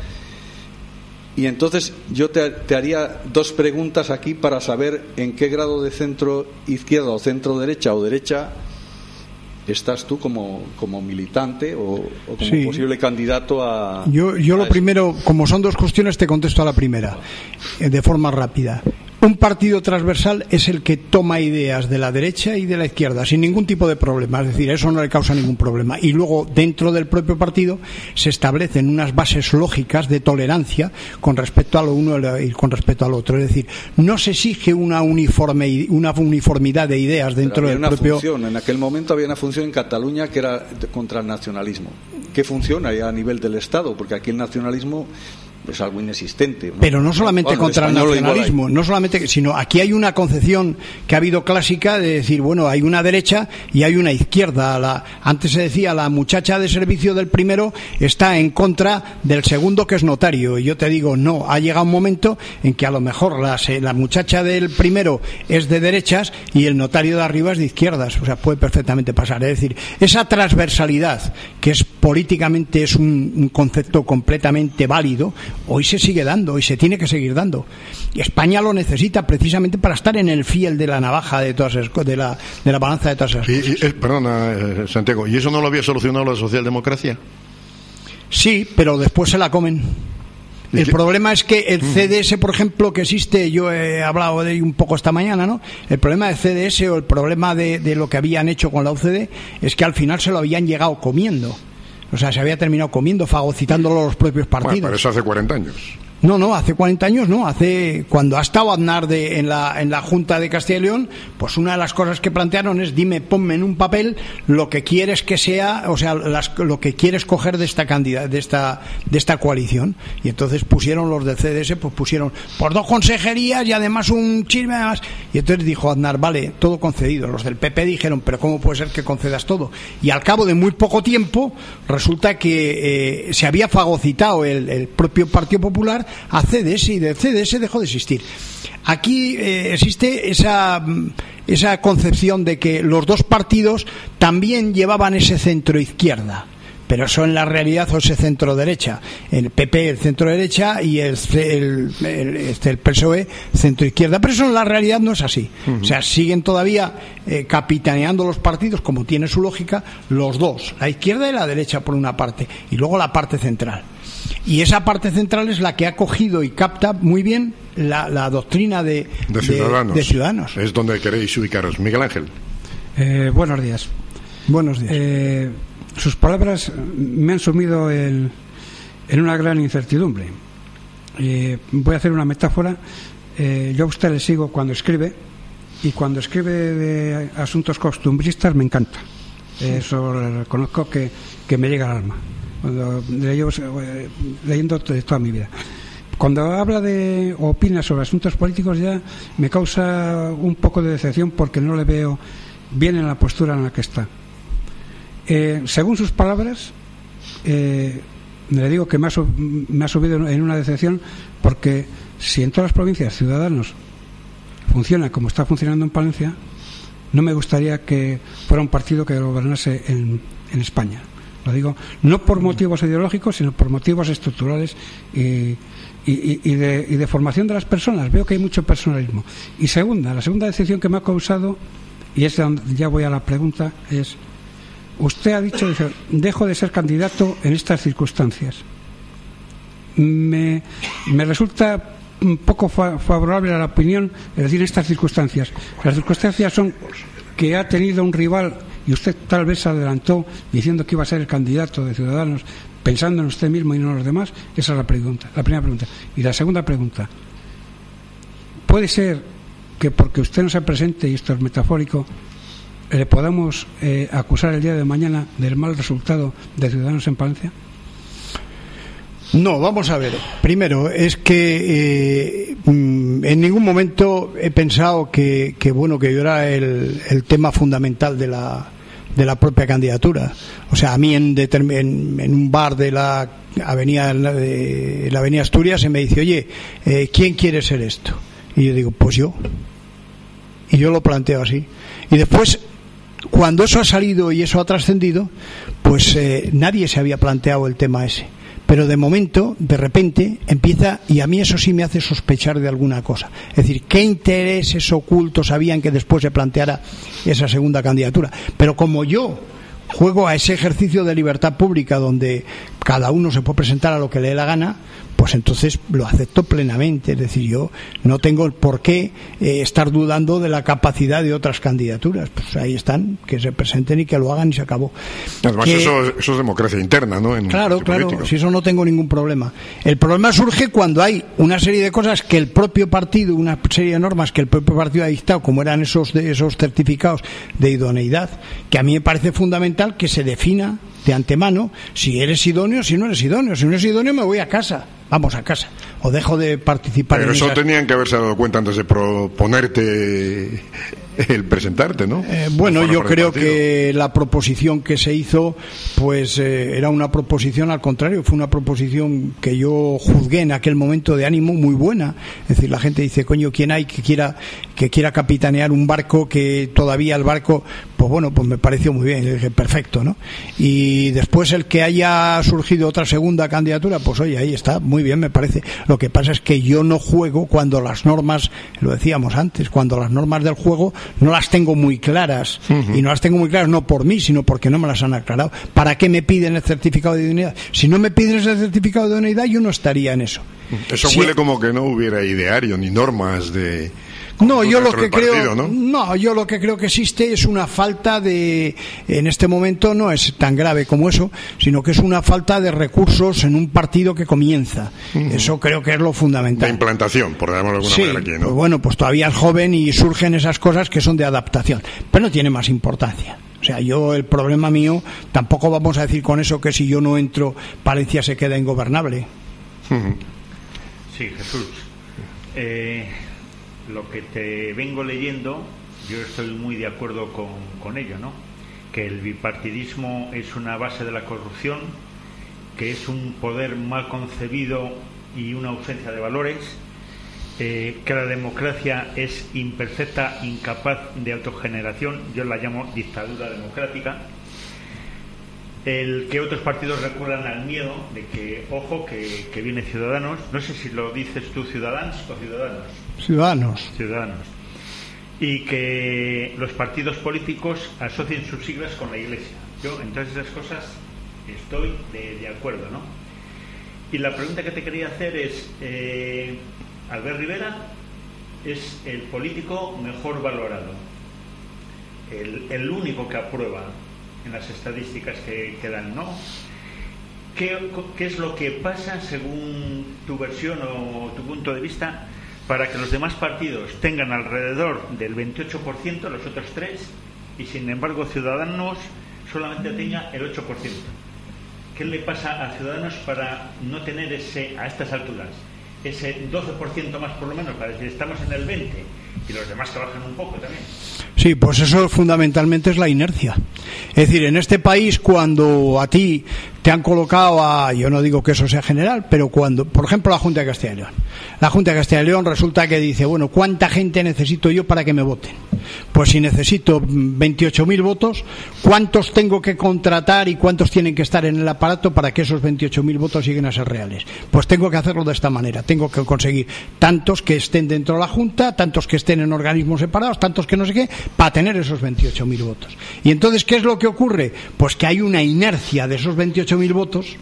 Y entonces yo te haría dos preguntas aquí para saber en qué grado de centro izquierda o centro derecha o derecha estás tú como militante o como posible candidato a... Yo lo primero, como son dos cuestiones, te contesto a la primera, de forma rápida. Un partido transversal es el que toma ideas de la derecha y de la izquierda sin ningún tipo de problema, es decir, eso no le causa ningún problema, y luego dentro del propio partido se establecen unas bases lógicas de tolerancia con respecto a lo uno y con respecto al otro, es decir, no se exige una uniformidad de ideas dentro del propio... En aquel momento había una función en Cataluña que era contra el nacionalismo. ¿Qué función hay a nivel del Estado? Porque aquí el nacionalismo es algo inexistente, ¿no? Pero no solamente contra el nacionalismo, no solamente, sino aquí hay una concepción que ha habido clásica de decir, bueno, hay una derecha y hay una izquierda. Antes se decía, la muchacha de servicio del primero está en contra del segundo, que es notario, y yo te digo, no, ha llegado un momento en que a lo mejor la muchacha del primero es de derechas y el notario de arriba es de izquierdas, o sea, puede perfectamente pasar. Es decir, esa transversalidad, que es políticamente es un concepto completamente válido, hoy se sigue dando y se tiene que seguir dando. Y España lo necesita precisamente para estar en el fiel de la navaja de todas de la balanza de todas esas cosas. Perdona, Santiago, ¿y eso no lo había solucionado la socialdemocracia? Sí, pero después se la comen. El problema es que el CDS, por ejemplo, que existe, yo he hablado de ello un poco esta mañana, ¿no? El problema del CDS o el problema de lo que habían hecho con la UCD es que al final se lo habían llegado comiendo. O sea, se había terminado comiendo, fagocitándolo los propios partidos. Bueno, pero eso hace 40 años. No, hace 40 años no, cuando ha estado Aznar en la Junta de Castilla y León, pues una de las cosas que plantearon es, ponme en un papel lo que quieres que sea, o sea, lo que quieres coger de esta de esta coalición, y entonces pusieron los del CDS, pues pusieron por 2 consejerías y además un chisme más, y entonces dijo Aznar, vale, todo concedido. Los del PP dijeron, pero ¿cómo puede ser que concedas todo? Y al cabo de muy poco tiempo resulta que se había fagocitado el propio Partido Popular a CDS y de CDS dejó de existir. Aquí existe esa concepción de que los dos partidos también llevaban ese centro-izquierda, pero eso en la realidad o ese centro-derecha. El PP, el centro-derecha, y el PSOE, centro-izquierda. Pero eso en la realidad no es así. O sea, siguen todavía capitaneando los partidos, como tiene su lógica, los dos, la izquierda y la derecha por una parte, y luego la parte central. Y esa parte central es la que ha cogido y capta muy bien la doctrina de Ciudadanos. Es donde queréis ubicaros. Miguel Ángel. Buenos días. Buenos días. Sus palabras me han sumido en una gran incertidumbre. Voy a hacer una metáfora. Yo a usted le sigo cuando escribe, y cuando escribe de asuntos costumbristas me encanta. Eso reconozco que me llega al alma. Cuando llevo leyendo de toda mi vida. Cuando habla opina sobre asuntos políticos, ya me causa un poco de decepción, porque no le veo bien en la postura en la que está. Según sus palabras, le digo que me ha subido en una decepción, porque si en todas las provincias Ciudadanos funciona como está funcionando en Palencia, no me gustaría que fuera un partido que gobernase en España. Lo digo no por motivos ideológicos, sino por motivos estructurales y de formación de las personas. Veo que hay mucho personalismo. Y la segunda decepción que me ha causado, y es donde ya voy a la pregunta, es: usted ha dicho, dejo de ser candidato en estas circunstancias. Me resulta un poco favorable a la opinión, es decir, en estas circunstancias. Las circunstancias son que ha tenido un rival, y usted tal vez se adelantó diciendo que iba a ser el candidato de Ciudadanos, pensando en usted mismo y no en los demás. Esa es la primera pregunta. Y la segunda pregunta: ¿puede ser que porque usted no se presente, y esto es metafórico, le podamos acusar el día de mañana del mal resultado de Ciudadanos en Palencia? No, vamos a ver. Primero, es que en ningún momento he pensado que yo era el tema fundamental de la propia candidatura. O sea, a mí en un bar de la avenida Asturias se me dice: oye, ¿quién quiere ser esto? Y yo digo: pues yo. Y yo lo planteo así. Y después, cuando eso ha salido y eso ha trascendido, pues nadie se había planteado el tema ese. Pero de momento, de repente, empieza, y a mí eso sí me hace sospechar de alguna cosa. Es decir, ¿qué intereses ocultos habían que después se planteara esa segunda candidatura? Pero como yo juego a ese ejercicio de libertad pública donde cada uno se puede presentar a lo que le dé la gana, pues entonces lo acepto plenamente. Es decir, yo no tengo el por qué estar dudando de la capacidad de otras candidaturas. Pues ahí están, que se presenten y que lo hagan, y se acabó. Además, eso es democracia interna, ¿no? Claro, si eso no tengo ningún problema. El problema surge cuando hay una serie de cosas que el propio partido, una serie de normas que el propio partido ha dictado, como eran esos certificados de idoneidad, que a mí me parece fundamental que se defina de antemano si eres idóneo, si no eres idóneo. Si no eres idóneo, me voy a casa. Vamos a casa. O dejo de participar. Pero eso tenían que haberse dado cuenta antes de proponerte el presentarte, ¿no? Bueno, yo creo que la proposición que se hizo, pues era una proposición, al contrario, fue una proposición que yo juzgué en aquel momento de ánimo muy buena. Es decir, la gente dice: coño, ¿quién hay que quiera capitanear un barco que todavía el barco? Pues bueno, pues me pareció muy bien. Y dije: perfecto, ¿no? Y después el que haya surgido otra segunda candidatura, pues oye, ahí está, muy bien, me parece. Lo que pasa es que yo no juego cuando las normas, lo decíamos antes, cuando las normas del juego no las tengo muy claras. Y no las tengo muy claras no por mí, sino porque no me las han aclarado. ¿Para qué me piden el certificado de idoneidad? Si no me piden ese certificado de idoneidad, yo no estaría en eso. Eso huele como que no hubiera ideario ni normas de... No, yo lo que creo que existe es una falta de, en este momento no es tan grave como eso, sino que es una falta de recursos en un partido que comienza. Eso creo que es lo fundamental. De implantación, por llamarlo de alguna manera aquí, ¿no? Pues bueno, pues todavía es joven y surgen esas cosas que son de adaptación, pero no tiene más importancia. O sea, el problema mío, tampoco vamos a decir con eso que si yo no entro, Palencia se queda ingobernable. Sí, Jesús. Lo que te vengo leyendo, yo estoy muy de acuerdo con ello, ¿no? Que el bipartidismo es una base de la corrupción, que es un poder mal concebido y una ausencia de valores, que la democracia es imperfecta, incapaz de autogeneración, yo la llamo dictadura democrática, el que otros partidos recurran al miedo de que, ojo, que viene Ciudadanos, no sé si lo dices tú, Ciudadanos o Ciudadanos. Ciudadanos. Y que los partidos políticos asocien sus siglas con la Iglesia. Yo en todas esas cosas estoy de acuerdo, ¿no? Y la pregunta que te quería hacer es, Albert Rivera es el político mejor valorado, el único que aprueba en las estadísticas que dan, ¿no? ¿Qué es lo que pasa, según tu versión o tu punto de vista, para que los demás partidos tengan alrededor del 28%, los otros 3%, y sin embargo Ciudadanos solamente tenga el 8%? ¿Qué le pasa a Ciudadanos para no tener a estas alturas, ese 12% más por lo menos, para decir estamos en el 20% y los demás trabajan un poco también? Sí, pues eso fundamentalmente es la inercia. Es decir, en este país, cuando a ti te han colocado yo no digo que eso sea general, pero cuando, por ejemplo, la Junta de Castilla y León. La Junta de Castilla y León resulta que dice, bueno, ¿cuánta gente necesito yo para que me voten? Pues si necesito 28.000 votos, ¿cuántos tengo que contratar y cuántos tienen que estar en el aparato para que esos 28.000 votos lleguen a ser reales? Pues tengo que hacerlo de esta manera. Tengo que conseguir tantos que estén dentro de la Junta, tantos que estén en organismos separados, tantos que no sé qué, para tener esos 28.000 votos. Y entonces, ¿qué es lo que ocurre? Pues que hay una inercia de esos 28.000 votos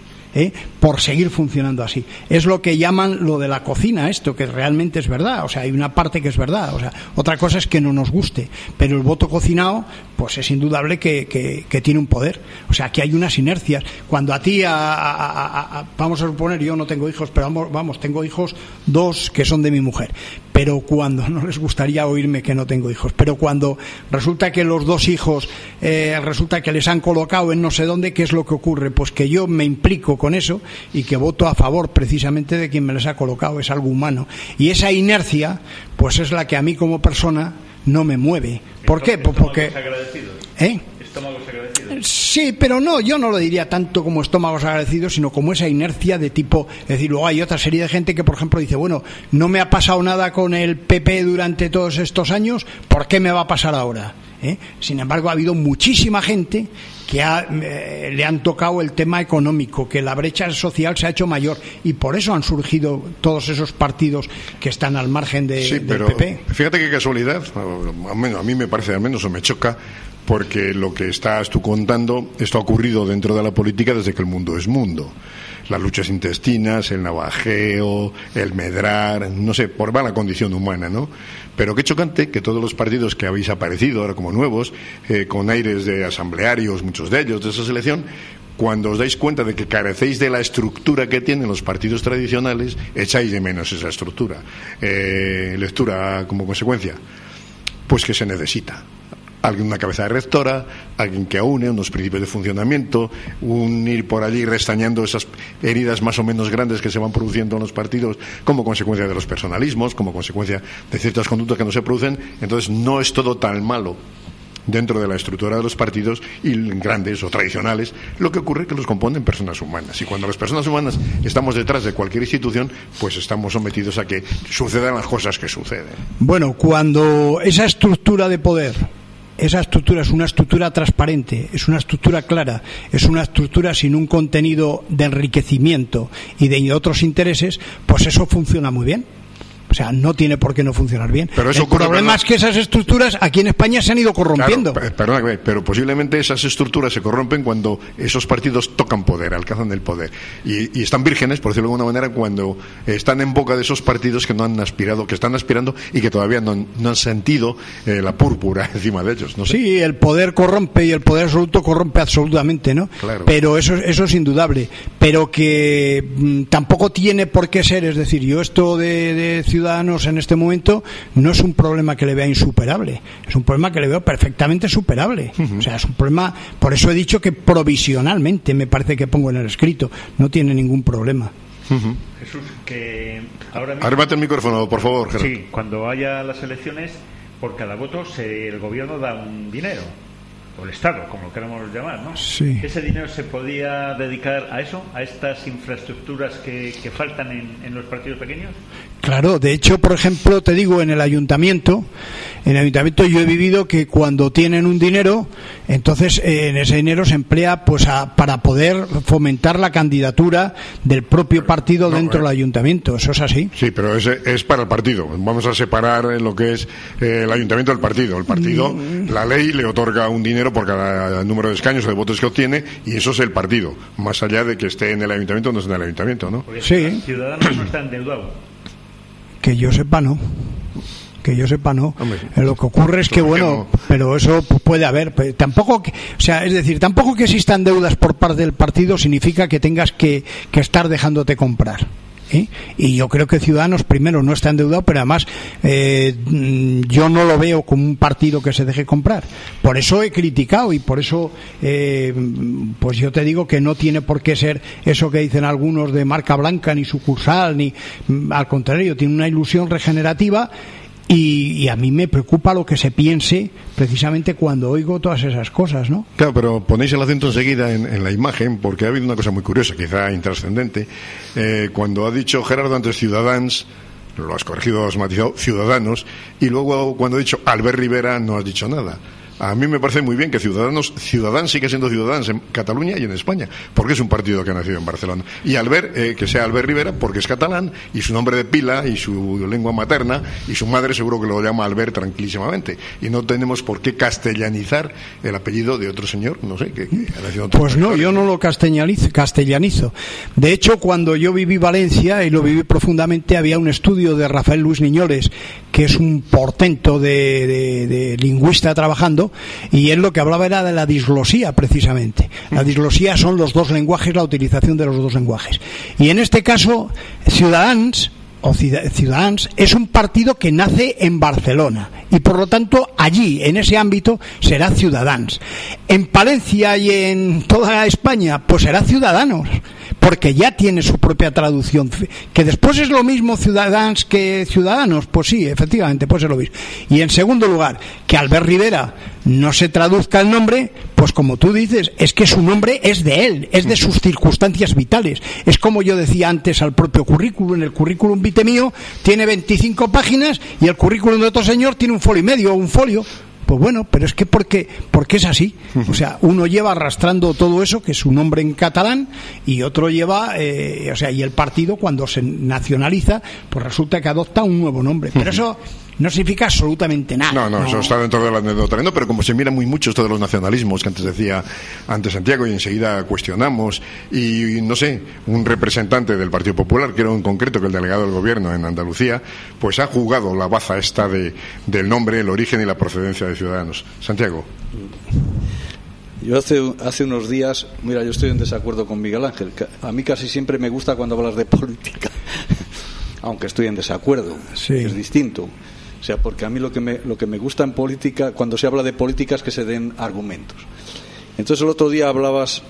por seguir funcionando así. Es lo que llaman lo de la cocina, esto, que realmente es verdad. O sea, hay una parte que es verdad. O sea, otra cosa es que no nos guste, pero el voto cocinado, pues es indudable que tiene un poder. O sea, que hay unas inercias. Cuando a ti, vamos a suponer, yo no tengo hijos, pero vamos, tengo hijos, 2 que son de mi mujer. Pero cuando, no les gustaría oírme que no tengo hijos, pero cuando resulta que los 2 hijos, resulta que les han colocado en no sé dónde, ¿qué es lo que ocurre? Pues que yo me implico con eso y que voto a favor precisamente de quien me les ha colocado. Es algo humano. Y esa inercia, pues es la que a mí como persona no me mueve. ¿Por qué? Pues porque... ¿Estómagos agradecidos? Sí, pero no, yo no lo diría tanto como estómagos agradecidos, sino como esa inercia de tipo, es decir, luego hay otra serie de gente que, por ejemplo, dice, bueno, no me ha pasado nada con el PP durante todos estos años, ¿por qué me va a pasar ahora? Sin embargo, ha habido muchísima gente que le han tocado el tema económico, que la brecha social se ha hecho mayor, y por eso han surgido todos esos partidos que están al margen del PP. Fíjate qué casualidad, a mí me parece, al menos o me choca, porque lo que estás tú contando, esto ha ocurrido dentro de la política desde que el mundo es mundo. Las luchas intestinas, el navajeo, el medrar, no sé, por mala condición humana, ¿no? Pero qué chocante que todos los partidos que habéis aparecido ahora como nuevos, con aires de asamblearios, muchos de ellos, de esa selección, cuando os dais cuenta de que carecéis de la estructura que tienen los partidos tradicionales, echáis de menos esa estructura. Lectura como consecuencia, pues que se necesita alguien, una cabeza de rectora, alguien que aúne unos principios de funcionamiento, ir por allí restañando esas heridas más o menos grandes que se van produciendo en los partidos como consecuencia de los personalismos, como consecuencia de ciertas conductas que no se producen. Entonces no es todo tan malo dentro de la estructura de los partidos y grandes o tradicionales. Lo que ocurre es que los componen personas humanas, y cuando las personas humanas estamos detrás de cualquier institución, pues estamos sometidos a que sucedan las cosas que suceden. Bueno, cuando esa estructura de poder, esa estructura es una estructura transparente, es una estructura clara, es una estructura sin un contenido de enriquecimiento y de otros intereses, pues eso funciona muy bien. O sea, no tiene por qué no funcionar bien. Pero eso el problema es que esas estructuras aquí en España se han ido corrompiendo. Claro, perdóname, pero posiblemente esas estructuras se corrompen cuando esos partidos tocan poder, alcanzan el poder. Y están vírgenes, por decirlo de alguna manera, cuando están en boca de esos partidos que no han aspirado, que están aspirando y que todavía no han sentido la púrpura encima de ellos. No sé. Sí, el poder corrompe y el poder absoluto corrompe absolutamente, ¿no? Claro. Pero eso es indudable. Pero que tampoco tiene por qué ser, es decir, yo esto de Ciudadanos en este momento no es un problema que le vea insuperable, es un problema que le veo perfectamente superable. O sea, es un problema, por eso he dicho que provisionalmente, me parece que pongo en el escrito, no tiene ningún problema. Jesús, que ahora mismo... Arríbate el micrófono, por favor, Gerardo. Sí, cuando haya las elecciones, por cada voto el gobierno da un dinero. o el Estado, como lo queramos llamar, ¿no? Sí. ¿Ese dinero se podía dedicar a eso, a estas infraestructuras que faltan en los partidos pequeños? Claro, de hecho, por ejemplo, te digo, en el ayuntamiento yo he vivido que cuando tienen un dinero, entonces en ese dinero se emplea pues para poder fomentar la candidatura del propio partido dentro del ayuntamiento. Eso es así. Sí, pero ese es para el partido. Vamos a separar lo que es el ayuntamiento del partido. El partido, la ley le otorga un dinero por cada número de escaños o de votos que obtiene, y eso es el partido, más allá de que esté en el ayuntamiento o no esté en el ayuntamiento, ¿no? Porque sí. Ciudadanos no está endeudado. Que yo sepa, no. Hombre, lo que ocurre es que, bueno, pero eso puede haber. Tampoco que existan deudas por parte del partido significa que tengas que estar dejándote comprar. Y yo creo que Ciudadanos, primero, no está endeudado, pero además yo no lo veo como un partido que se deje comprar. Por eso he criticado, y por eso pues yo te digo que no tiene por qué ser eso que dicen algunos de marca blanca, ni sucursal, ni al contrario, tiene una ilusión regenerativa. Y a mí me preocupa lo que se piense precisamente cuando oigo todas esas cosas, ¿no? Claro, pero ponéis el acento enseguida en la imagen, porque ha habido una cosa muy curiosa, quizá intrascendente. Cuando ha dicho Gerardo antes Ciudadans, lo has corregido, lo has matizado, Ciudadanos, y luego cuando ha dicho Albert Rivera no has dicho nada. A mí me parece muy bien que Ciudadanos sigue siendo Ciudadanos en Cataluña y en España, porque es un partido que ha nacido en Barcelona. Y Albert, que sea Albert Rivera, porque es catalán, y su nombre de pila, y su lengua materna, y su madre seguro que lo llama Albert tranquilísimamente. Y no tenemos por qué castellanizar el apellido de otro señor, no sé, que ha nacido en otro Pues no, yo no lo castellanizo. De hecho, cuando yo viví Valencia, y lo viví profundamente, había un estudio de Rafael Luis Niñoles, que es un portento de lingüista trabajando, y él lo que hablaba era de la dislosía, precisamente. La dislosía son los dos lenguajes, la utilización de los dos lenguajes. Y en este caso, Ciudadans es un partido que nace en Barcelona, y por lo tanto allí, en ese ámbito, será Ciudadans. En Palencia y en toda España, pues será Ciudadanos, porque ya tiene su propia traducción. Que después es lo mismo Ciudadans que Ciudadanos, pues sí, efectivamente, pues es lo mismo. Y en segundo lugar, que Albert Rivera no se traduzca el nombre, pues como tú dices, es que su nombre es de él, es de sus circunstancias vitales. Es como yo decía antes al propio currículum. El currículum vitae mío tiene 25 páginas y el currículum de otro señor tiene un folio y medio o un folio. Pues bueno, pero es que porque es así. O sea, uno lleva arrastrando todo eso, que es su nombre en catalán, y otro lleva, y el partido, cuando se nacionaliza, pues resulta que adopta un nuevo nombre. Pero eso no significa absolutamente nada. No, eso está dentro del anecdotario, pero como se mira muy mucho esto de los nacionalismos que antes decía Santiago, y enseguida cuestionamos, y no sé, un representante del Partido Popular, que era en concreto que el delegado del gobierno en Andalucía, pues ha jugado la baza esta del nombre, el origen y la procedencia de Ciudadanos. Santiago. Yo hace unos días, mira, yo estoy en desacuerdo con Miguel Ángel. A mí casi siempre me gusta cuando hablas de política, aunque estoy en desacuerdo, sí. Es distinto. O sea, porque a mí lo que me gusta en política, cuando se habla de política, es que se den argumentos. Entonces el otro día hablabas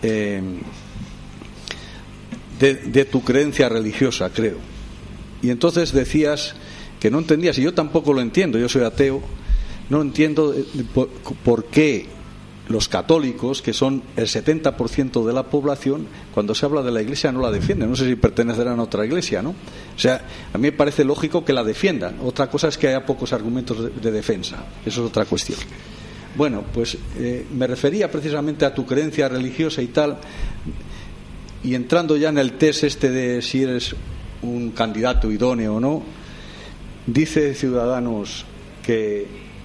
de tu creencia religiosa, creo. Y entonces decías que no entendías, y yo tampoco lo entiendo, yo soy ateo, no entiendo por qué los católicos, que son el 70% de la población, cuando se habla de la Iglesia no la defienden. No sé si pertenecerán a otra Iglesia, ¿no? O sea, a mí me parece lógico que la defiendan. Otra cosa es que haya pocos argumentos de defensa. Eso es otra cuestión. Bueno, pues me refería precisamente a tu creencia religiosa y tal, y entrando ya en el test de si eres un candidato idóneo o no, dice Ciudadanos que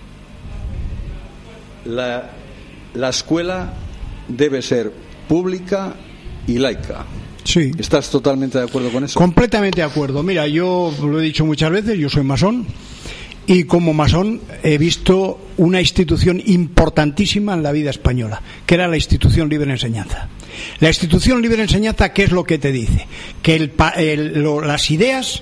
la escuela debe ser pública y laica. Sí. ¿Estás totalmente de acuerdo con eso? Completamente de acuerdo. Mira, yo lo he dicho muchas veces, yo soy masón, y como masón he visto una institución importantísima en la vida española, que era la Institución Libre de Enseñanza. La Institución Libre de Enseñanza, ¿qué es lo que te dice? Que las ideas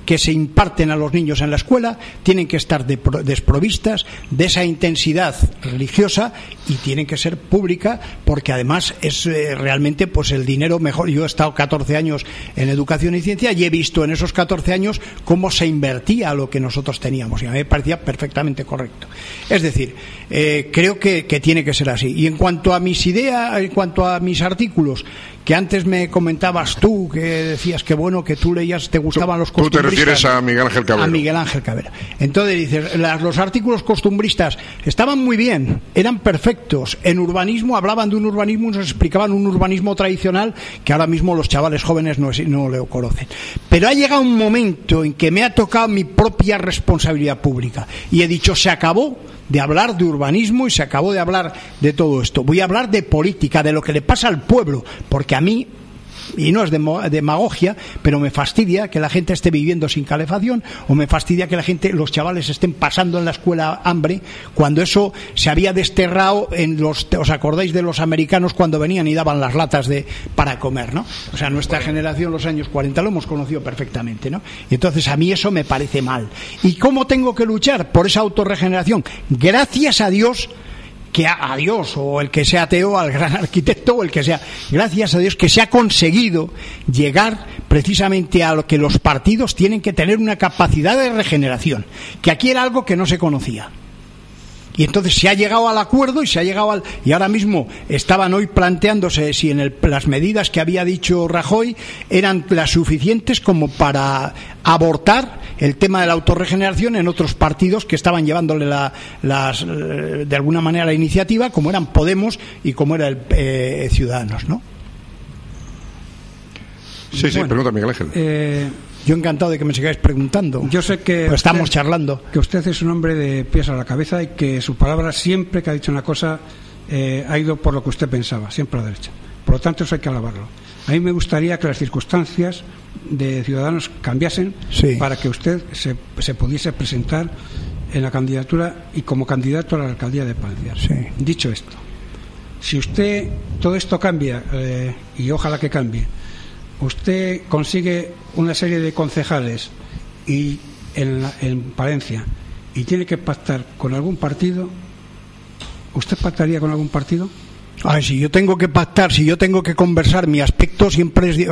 que se imparten a los niños en la escuela tienen que estar desprovistas de esa intensidad religiosa y tienen que ser públicas, porque además es realmente pues el dinero mejor. Yo he estado 14 años en educación y ciencia y he visto en esos 14 años cómo se invertía lo que nosotros teníamos, y a mí me parecía perfectamente correcto. Es decir, creo que tiene que ser así. Y en cuanto a mis ideas, en cuanto a mis artículos, que antes me comentabas tú, que decías que bueno, que tú leías, te gustaban los costumbristas. Tú te refieres a Miguel Ángel Cabero. A Miguel Ángel Cabero. Entonces dices, los artículos costumbristas estaban muy bien, eran perfectos. En urbanismo hablaban de un urbanismo, nos explicaban un urbanismo tradicional que ahora mismo los chavales jóvenes no lo conocen. Pero ha llegado un momento en que me ha tocado mi propia responsabilidad pública y he dicho, se acabó de hablar de urbanismo y se acabó de hablar de todo esto. Voy a hablar de política, de lo que le pasa al pueblo, porque a mí, y no es demagogia, pero me fastidia que la gente esté viviendo sin calefacción, o me fastidia que los chavales estén pasando en la escuela hambre, cuando eso se había desterrado ¿os acordáis de los americanos cuando venían y daban las latas para comer, ¿no? O sea, nuestra generación, los años 40, lo hemos conocido perfectamente, ¿no? Y entonces a mí eso me parece mal. ¿Y cómo tengo que luchar por esa autorregeneración? Gracias a Dios, a Dios, o el que sea ateo, al gran arquitecto, o el que sea, gracias a Dios que se ha conseguido llegar precisamente a lo que los partidos tienen que tener, una capacidad de regeneración, que aquí era algo que no se conocía. Y entonces se ha llegado al acuerdo y ahora mismo estaban hoy planteándose si las medidas que había dicho Rajoy eran las suficientes como para abortar el tema de la autorregeneración en otros partidos que estaban llevándole de alguna manera la iniciativa, como eran Podemos y como era el Ciudadanos, ¿no? Sí, bueno, pregunta Miguel Ángel. Yo encantado de que me sigáis preguntando. Yo sé que estamos charlando. Que usted es un hombre de pies a la cabeza y que su palabra, siempre que ha dicho una cosa, ha ido por lo que usted pensaba, siempre a la derecha. Por lo tanto, eso hay que alabarlo. A mí me gustaría que las circunstancias de Ciudadanos cambiasen, sí, para que usted se pudiese presentar en la candidatura y como candidato a la alcaldía de Palencia. Sí. Dicho esto, si usted todo esto cambia, y ojalá que cambie, usted consigue una serie de concejales en Palencia y tiene que pactar con algún partido, ¿usted pactaría con algún partido? Ay, si yo tengo que pactar, si yo tengo que conversar, mi aspecto siempre es,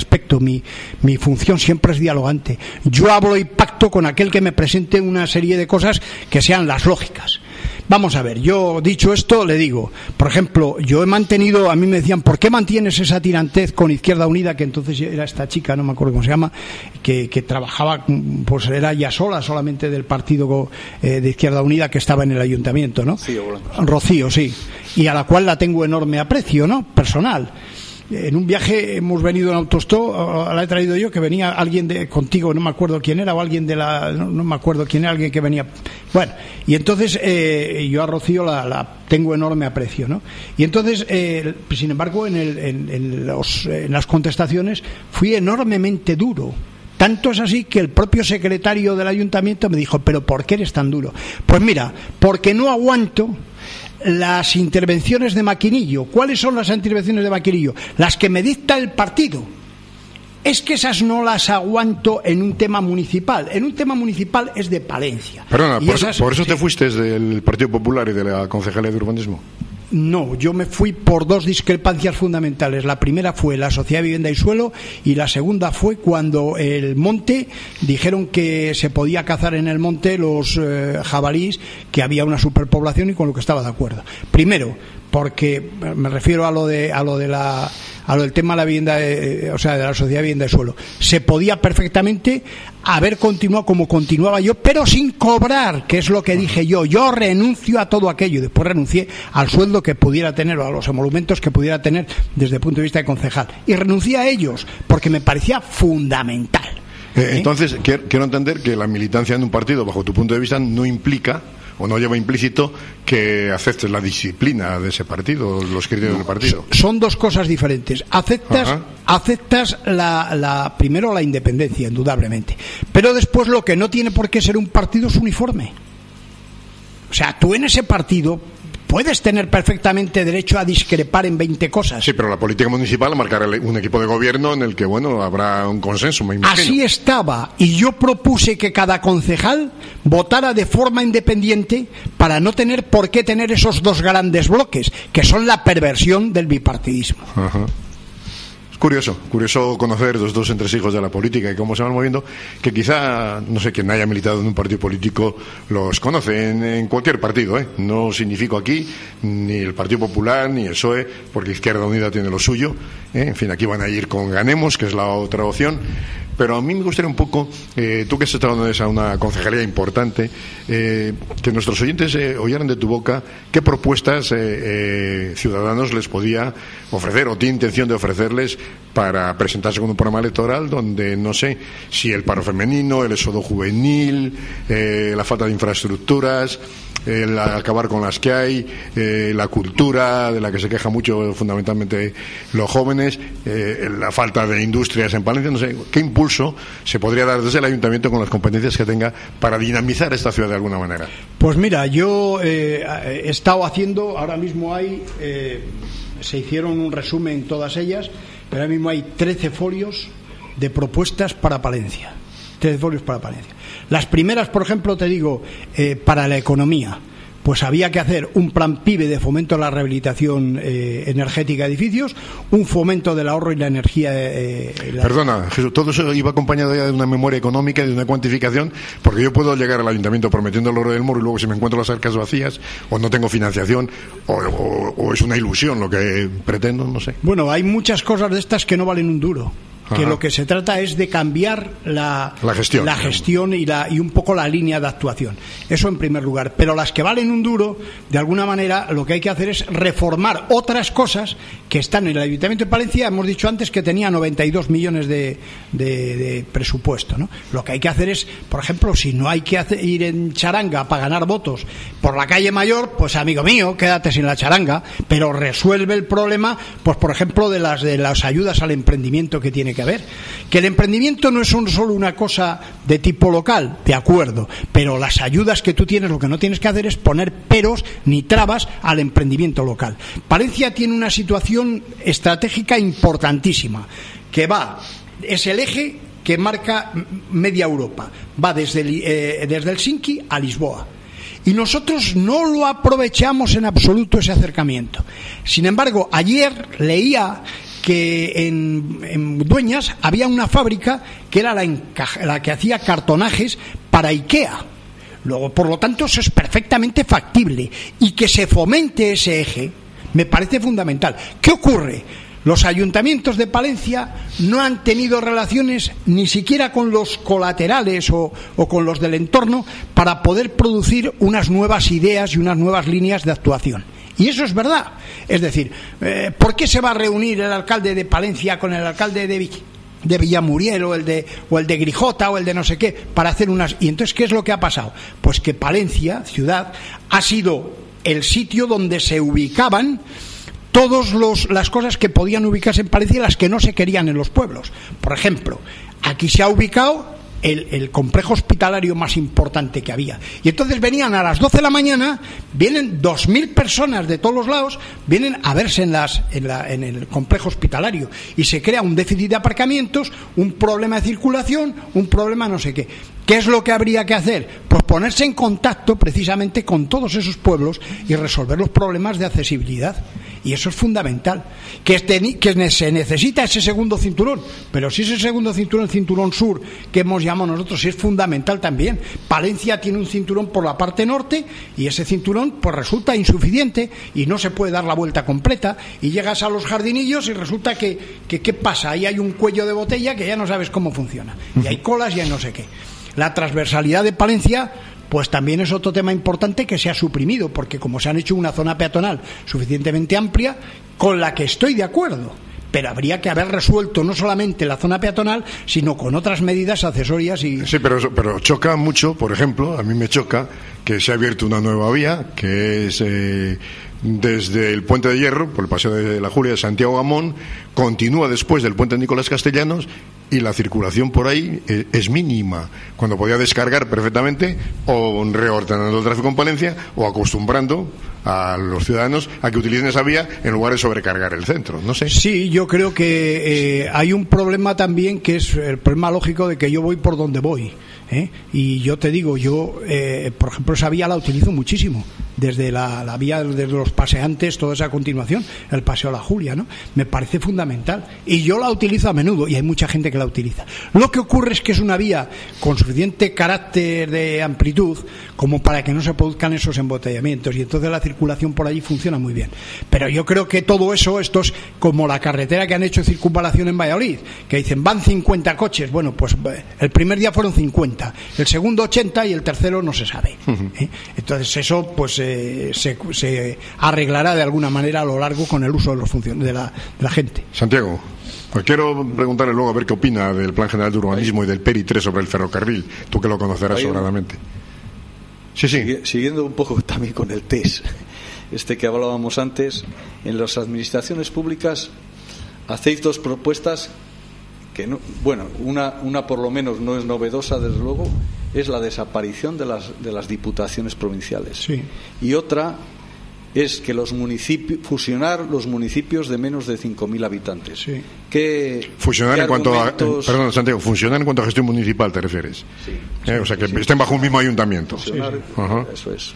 mi función siempre es dialogante. Yo hablo y pacto con aquel que me presente una serie de cosas que sean las lógicas. Vamos a ver, yo dicho esto le digo, por ejemplo, yo he mantenido, a mí me decían, ¿por qué mantienes esa tirantez con Izquierda Unida? Que entonces era esta chica, no me acuerdo cómo se llama, que trabajaba, pues era ya solamente del partido de Izquierda Unida, que estaba en el ayuntamiento, ¿no? Rocío, sí, y a la cual la tengo enorme aprecio, ¿no? Personal. En un viaje hemos venido en autostop, la he traído yo, que venía alguien contigo, no me acuerdo quién era, o alguien no me acuerdo quién era, alguien que venía. Bueno, y entonces yo a Rocío la tengo enorme aprecio, ¿no? Y entonces, sin embargo, en las contestaciones fui enormemente duro. Tanto es así que el propio secretario del ayuntamiento me dijo, ¿pero por qué eres tan duro? Pues mira, porque no aguanto las intervenciones de maquinillo. ¿Cuáles son las intervenciones de maquinillo? Las que me dicta el partido. Es que esas no las aguanto en un tema municipal. En un tema municipal es de Palencia. Perdona, ¿por eso te fuiste del Partido Popular y de la Concejalía de Urbanismo? No, yo me fui por dos discrepancias fundamentales. La primera fue la Sociedad de Vivienda y Suelo, y la segunda fue cuando el monte dijeron que se podía cazar en el monte los jabalíes, que había una superpoblación, y con lo que estaba de acuerdo. Primero, porque me refiero a lo del tema de la vivienda, de la Sociedad de Vivienda y Suelo. Se podía perfectamente haber continuado como continuaba yo, pero sin cobrar, que es lo que dije yo. Yo renuncio a todo aquello, y después renuncié al sueldo que pudiera tener, o a los emolumentos que pudiera tener desde el punto de vista de concejal. Y renuncié a ellos, porque me parecía fundamental. Entonces, quiero entender que la militancia en un partido, bajo tu punto de vista, no implica o no lleva implícito que aceptes la disciplina de ese partido, los criterios del partido. Son dos cosas diferentes. Aceptas primero la independencia, indudablemente, pero después lo que no tiene por qué ser un partido es uniforme. O sea, tú en ese partido puedes tener perfectamente derecho a discrepar en 20 cosas. Sí, pero la política municipal marcará un equipo de gobierno en el que, bueno, habrá un consenso, me imagino. Así estaba, y yo propuse que cada concejal votara de forma independiente para no tener por qué tener esos dos grandes bloques, que son la perversión del bipartidismo. Ajá. Curioso conocer los dos entresijos de la política y cómo se van moviendo, que quizá, no sé, quien haya militado en un partido político los conoce en cualquier partido, ¿eh? No significo aquí ni el Partido Popular ni el PSOE, porque Izquierda Unida tiene lo suyo, ¿eh? En fin, aquí van a ir con Ganemos, que es la otra opción. Pero a mí me gustaría un poco, tú que has estado en una concejalía importante, que nuestros oyentes oyeran de tu boca qué propuestas Ciudadanos les podía ofrecer o tiene intención de ofrecerles para presentarse con un programa electoral donde, no sé, si el paro femenino, el éxodo juvenil, la falta de infraestructuras, el acabar con las que hay, la cultura de la que se queja mucho fundamentalmente los jóvenes, la falta de industrias en Palencia, no sé, ¿qué impulso se podría dar desde el ayuntamiento con las competencias que tenga para dinamizar esta ciudad de alguna manera? Pues mira, yo he estado haciendo, ahora mismo hay, se hicieron un resumen todas ellas, pero ahora mismo hay 13 folios de propuestas para Palencia. 13 folios para Palencia. Las primeras, por ejemplo, te digo, para la economía, pues había que hacer un plan PIBE de fomento a la rehabilitación energética de edificios, un fomento del ahorro y la energía. Perdona, Jesús, todo eso iba acompañado ya de una memoria económica y de una cuantificación, porque yo puedo llegar al ayuntamiento prometiendo el oro del moro y luego si me encuentro las arcas vacías o no tengo financiación o es una ilusión lo que pretendo, no sé. Bueno, hay muchas cosas de estas que no valen un duro. Que lo que se trata es de cambiar la gestión y un poco la línea de actuación. Eso en primer lugar. Pero las que valen un duro, de alguna manera, lo que hay que hacer es reformar otras cosas que están en el Ayuntamiento de Palencia. Hemos dicho antes que tenía 92 millones de presupuesto, ¿no? Lo que hay que hacer es, por ejemplo, si no hay que ir en charanga para ganar votos por la calle Mayor, pues amigo mío, quédate sin la charanga, pero resuelve el problema, pues por ejemplo, de las ayudas al emprendimiento que tiene que haber. Que el emprendimiento no es solo una cosa de tipo local, de acuerdo, pero las ayudas que tú tienes, lo que no tienes que hacer es poner peros ni trabas al emprendimiento local. Palencia tiene una situación estratégica importantísima, que es el eje que marca media Europa, va desde Helsinki a Lisboa. Y nosotros no lo aprovechamos en absoluto ese acercamiento. Sin embargo, ayer leía que en Dueñas había una fábrica que era la que hacía cartonajes para IKEA. Luego, por lo tanto, eso es perfectamente factible. Y que se fomente ese eje me parece fundamental. ¿Qué ocurre? Los ayuntamientos de Palencia no han tenido relaciones ni siquiera con los colaterales o con los del entorno para poder producir unas nuevas ideas y unas nuevas líneas de actuación. Y eso es verdad. Es decir, ¿por qué se va a reunir el alcalde de Palencia con el alcalde de Villamuriel o el de Grijota o el de no sé qué para hacer unas... Y entonces, ¿qué es lo que ha pasado? Pues que Palencia, ciudad, ha sido el sitio donde se ubicaban todas las cosas que podían ubicarse en Palencia y las que no se querían en los pueblos. Por ejemplo, aquí se ha ubicado el complejo hospitalario más importante que había. Y entonces venían a las 12 de la mañana, vienen 2.000 personas de todos los lados, vienen a verse en el complejo hospitalario. Y se crea un déficit de aparcamientos, un problema de circulación, un problema no sé qué. ¿Qué es lo que habría que hacer? Pues ponerse en contacto precisamente con todos esos pueblos y resolver los problemas de accesibilidad. Y eso es fundamental. Que se necesita ese segundo cinturón, pero si ese segundo cinturón, el cinturón sur, que hemos llamado nosotros, sí es fundamental también. Palencia tiene un cinturón por la parte norte y ese cinturón pues resulta insuficiente y no se puede dar la vuelta completa. Y llegas a los Jardinillos y resulta que ¿qué pasa? Ahí hay un cuello de botella que ya no sabes cómo funciona. Y hay colas y hay no sé qué. La transversalidad de Palencia pues también es otro tema importante que se ha suprimido, porque como se han hecho una zona peatonal suficientemente amplia, con la que estoy de acuerdo, pero habría que haber resuelto no solamente la zona peatonal, sino con otras medidas accesorias y... Sí, pero choca mucho, por ejemplo, a mí me choca que se ha abierto una nueva vía, que es desde el Puente de Hierro, por el Paseo de la Julia de Santiago Gamón, continúa después del Puente de Nicolás Castellanos, y la circulación por ahí es mínima, cuando podía descargar perfectamente, o reordenando el tráfico en Palencia, o acostumbrando a los ciudadanos a que utilicen esa vía en lugar de sobrecargar el centro. No sé. Sí, yo creo que hay un problema también, que es el problema lógico de que yo voy por donde voy, y yo te digo, yo por ejemplo esa vía la utilizo muchísimo, desde la vía, desde los paseantes, toda esa continuación, el Paseo de la Julia, ¿no? Me parece fundamental, y yo la utilizo a menudo, y hay mucha gente que la utiliza. Lo que ocurre es que es una vía con suficiente carácter de amplitud como para que no se produzcan esos embotellamientos, y entonces la circulación por allí funciona muy bien. Pero yo creo que todo eso, esto es como la carretera que han hecho circunvalación en Valladolid, que dicen van 50 coches, bueno, pues el primer día fueron 50, el segundo 80 y el tercero no se sabe. Entonces eso pues se arreglará de alguna manera a lo largo con el uso de la gente. Santiago, pues quiero preguntarle luego a ver qué opina del Plan General de Urbanismo y del PERI 3 sobre el ferrocarril, tú que lo conocerás sobradamente. Sí. Siguiendo un poco también con el TES, que hablábamos antes, en las administraciones públicas hacéis dos propuestas que no, bueno, una por lo menos no es novedosa, desde luego, es la desaparición de las diputaciones provinciales. Sí. Y otra es que fusionar los municipios de menos de 5.000 habitantes. Sí. Fusionar en cuanto a, perdón, Santiago, funcionar en cuanto a gestión municipal, ¿te refieres? Sí. O sea, que estén bajo un mismo ayuntamiento. Fusionar, eso es.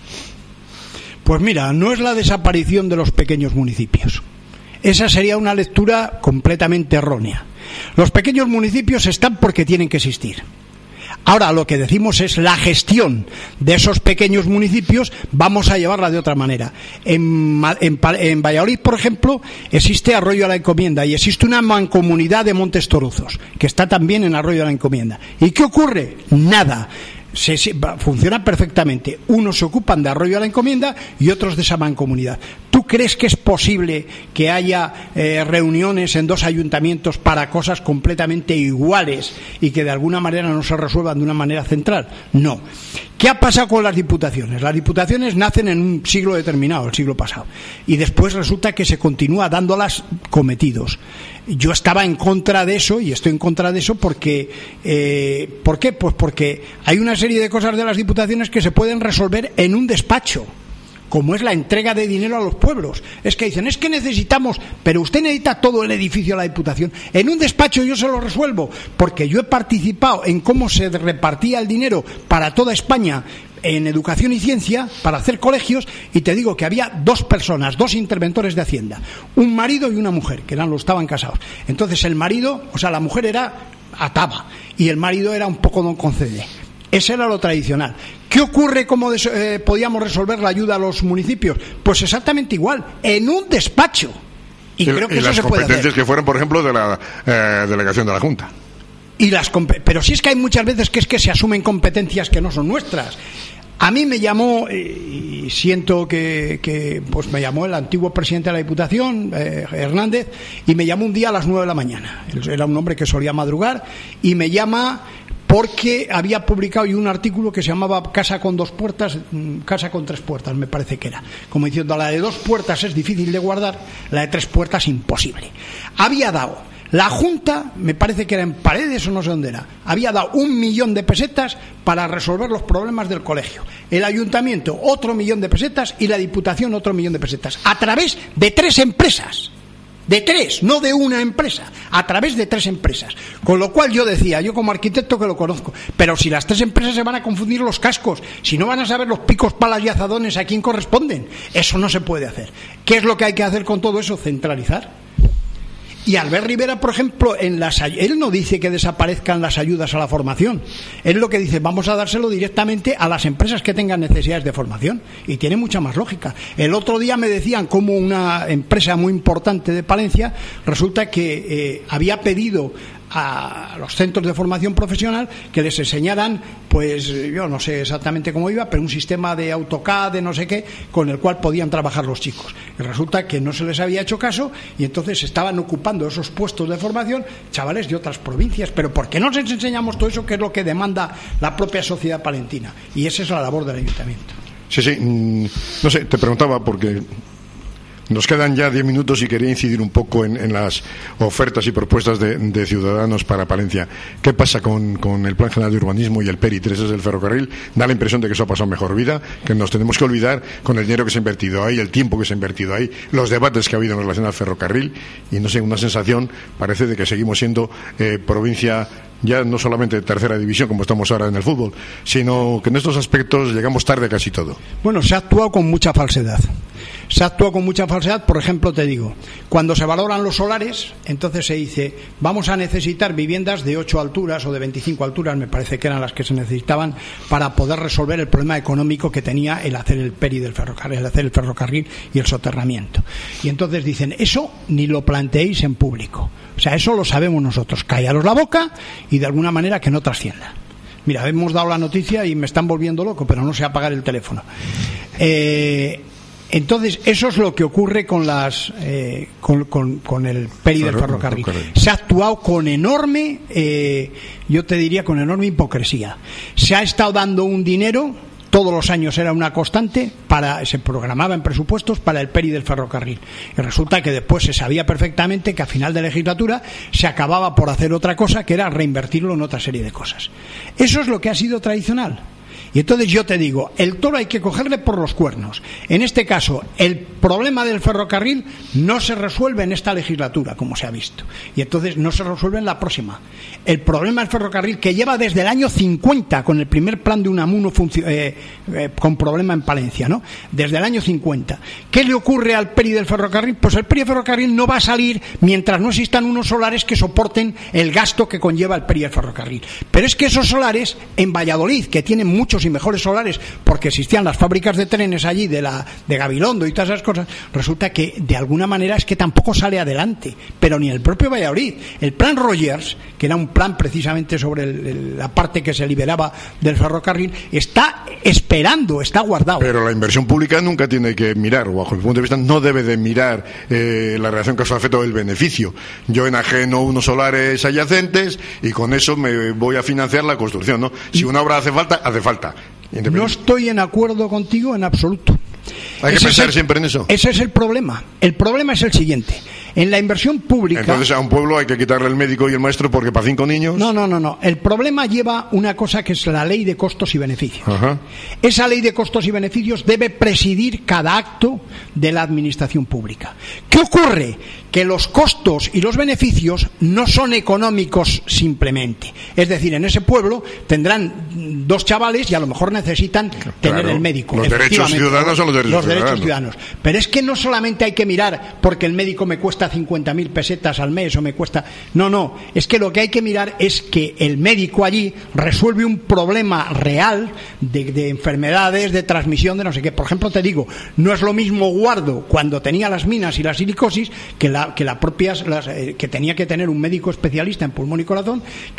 Pues mira, no es la desaparición de los pequeños municipios. Esa sería una lectura completamente errónea. Los pequeños municipios están porque tienen que existir. Ahora lo que decimos es la gestión de esos pequeños municipios vamos a llevarla de otra manera. En Valladolid, por ejemplo, existe Arroyo de la Encomienda y existe una mancomunidad de Montes Toruzos, que está también en Arroyo de la Encomienda. ¿Y qué ocurre? Nada. Funciona perfectamente. Unos se ocupan de Arroyo de la Encomienda y otros de esa mancomunidad. ¿Tú crees que es posible que haya reuniones en dos ayuntamientos para cosas completamente iguales y que de alguna manera no se resuelvan de una manera central? No. ¿Qué ha pasado con las diputaciones? Las diputaciones nacen en un siglo determinado, el siglo pasado, y después resulta que se continúa dándolas cometidos. Yo estaba en contra de eso y estoy en contra de eso porque ¿por qué? Pues porque hay una serie de cosas de las diputaciones que se pueden resolver en un despacho, como es la entrega de dinero a los pueblos. Es que dicen, es que necesitamos, pero usted necesita todo el edificio de la Diputación. En un despacho yo se lo resuelvo, porque yo he participado en cómo se repartía el dinero para toda España en educación y ciencia, para hacer colegios, y te digo que había dos personas, dos interventores de Hacienda, un marido y una mujer, que estaban casados. Entonces el marido, o sea, la mujer ataba, y el marido era un poco don concede. Ese era lo tradicional. ¿Qué ocurre? ¿Cómo podíamos resolver la ayuda a los municipios? Pues exactamente igual, en un despacho. Y creo que eso se puede hacer. Y las competencias que fueron, por ejemplo, de la delegación de la Junta. Pero sí es que hay muchas veces que se asumen competencias que no son nuestras. A mí me llamó, y siento que pues me llamó el antiguo presidente de la Diputación, Hernández, y me llamó un día a las 9 de la mañana. Era un hombre que solía madrugar, y me llama porque había publicado un artículo que se llamaba Casa con dos puertas, Casa con tres puertas, me parece que era. Como diciendo, la de dos puertas es difícil de guardar, la de tres puertas imposible. Había dado, la Junta, me parece que era en Paredes o no sé dónde era, había dado 1 millón de pesetas para resolver los problemas del colegio. El Ayuntamiento, otro 1 millón de pesetas, y la Diputación, otro 1 millón de pesetas, a través de 3 empresas. De 3, no de una empresa, a través de 3 empresas. Con lo cual yo decía, yo como arquitecto que lo conozco, pero si las 3 empresas se van a confundir los cascos, si no van a saber los picos, palas y azadones a quién corresponden, eso no se puede hacer. ¿Qué es lo que hay que hacer con todo eso? Centralizar. Y Albert Rivera, por ejemplo, él no dice que desaparezcan las ayudas a la formación. Él lo que dice, vamos a dárselo directamente a las empresas que tengan necesidades de formación. Y tiene mucha más lógica. El otro día me decían cómo una empresa muy importante de Palencia resulta que había pedido a los centros de formación profesional que les enseñaran, pues yo no sé exactamente cómo iba, pero un sistema de AutoCAD, de no sé qué, con el cual podían trabajar los chicos. Y resulta que no se les había hecho caso y entonces estaban ocupando esos puestos de formación chavales de otras provincias. Pero ¿por qué no les enseñamos todo eso, que es lo que demanda la propia sociedad palentina? Y esa es la labor del ayuntamiento. Sí, no sé, te preguntaba porque nos quedan ya 10 minutos y quería incidir un poco en las ofertas y propuestas de Ciudadanos para Palencia. ¿Qué pasa con el Plan General de Urbanismo y el PERI 3 del ferrocarril? Da la impresión de que eso ha pasado mejor vida, que nos tenemos que olvidar con el dinero que se ha invertido ahí, el tiempo que se ha invertido ahí, los debates que ha habido en relación al ferrocarril, y no sé, una sensación parece de que seguimos siendo provincia ya no solamente de tercera división como estamos ahora en el fútbol, sino que en estos aspectos llegamos tarde a casi todo. Bueno, se ha actuado con mucha falsedad. Por ejemplo, te digo, cuando se valoran los solares, entonces se dice, vamos a necesitar viviendas de 8 alturas o de 25 alturas, me parece que eran las que se necesitaban para poder resolver el problema económico que tenía el hacer el PERI del ferrocarril, el hacer el ferrocarril y el soterramiento. Y entonces dicen, eso ni lo planteéis en público. O sea, eso lo sabemos nosotros. Callaros la boca y de alguna manera que no trascienda. Mira, hemos dado la noticia y me están volviendo loco, pero no sé apagar el teléfono. Entonces, eso es lo que ocurre con el PERI del ferrocarril. Se ha actuado con enorme, yo te diría, con enorme hipocresía. Se ha estado dando un dinero, todos los años era una constante, se programaba en presupuestos para el PERI del ferrocarril. Y resulta que después se sabía perfectamente que a final de legislatura se acababa por hacer otra cosa, que era reinvertirlo en otra serie de cosas. Eso es lo que ha sido tradicional. Y entonces yo te digo, el toro hay que cogerle por los cuernos. En este caso, el problema del ferrocarril no se resuelve en esta legislatura, como se ha visto. Y entonces no se resuelve en la próxima. El problema del ferrocarril, que lleva desde el año 50, con el primer plan de Unamuno con problema en Palencia, ¿no? Desde el año 50. ¿Qué le ocurre al PERI del ferrocarril? Pues el PERI del ferrocarril no va a salir mientras no existan unos solares que soporten el gasto que conlleva el PERI del ferrocarril. Pero es que esos solares, en Valladolid, que tienen muchos y mejores solares, porque existían las fábricas de trenes allí de Gabilondo y todas esas cosas, resulta que de alguna manera es que tampoco sale adelante, pero ni el propio Valladolid. El plan Rogers, que era un plan precisamente sobre la parte que se liberaba del ferrocarril, está esperando, está guardado. Pero la inversión pública nunca tiene que mirar, o bajo mi punto de vista no debe de mirar la relación causa-efecto del beneficio. Yo enajeno unos solares adyacentes y con eso me voy a financiar la construcción, ¿no? Si una obra hace falta, hace falta. No estoy en acuerdo contigo en absoluto. Hay que pensar siempre en eso. Ese es el problema. El problema es el siguiente. En la inversión pública... Entonces a un pueblo hay que quitarle el médico y el maestro porque para 5 niños... No. El problema lleva una cosa que es la ley de costos y beneficios. Ajá. Esa ley de costos y beneficios debe presidir cada acto de la administración pública. ¿Qué ocurre? Que los costos y los beneficios no son económicos simplemente. Es decir, en ese pueblo tendrán 2 chavales y a lo mejor necesitan tener el médico. Los derechos ciudadanos son los derechos ciudadanos. Pero es que no solamente hay que mirar porque el médico me cuesta 50.000 pesetas al mes o me cuesta... No, es que lo que hay que mirar es que el médico allí resuelve un problema real de enfermedades, de transmisión, de no sé qué. Por ejemplo, te digo, no es lo mismo Guardo cuando tenía las minas y la silicosis que tenía que tener un médico especialista en pulmón y corazón,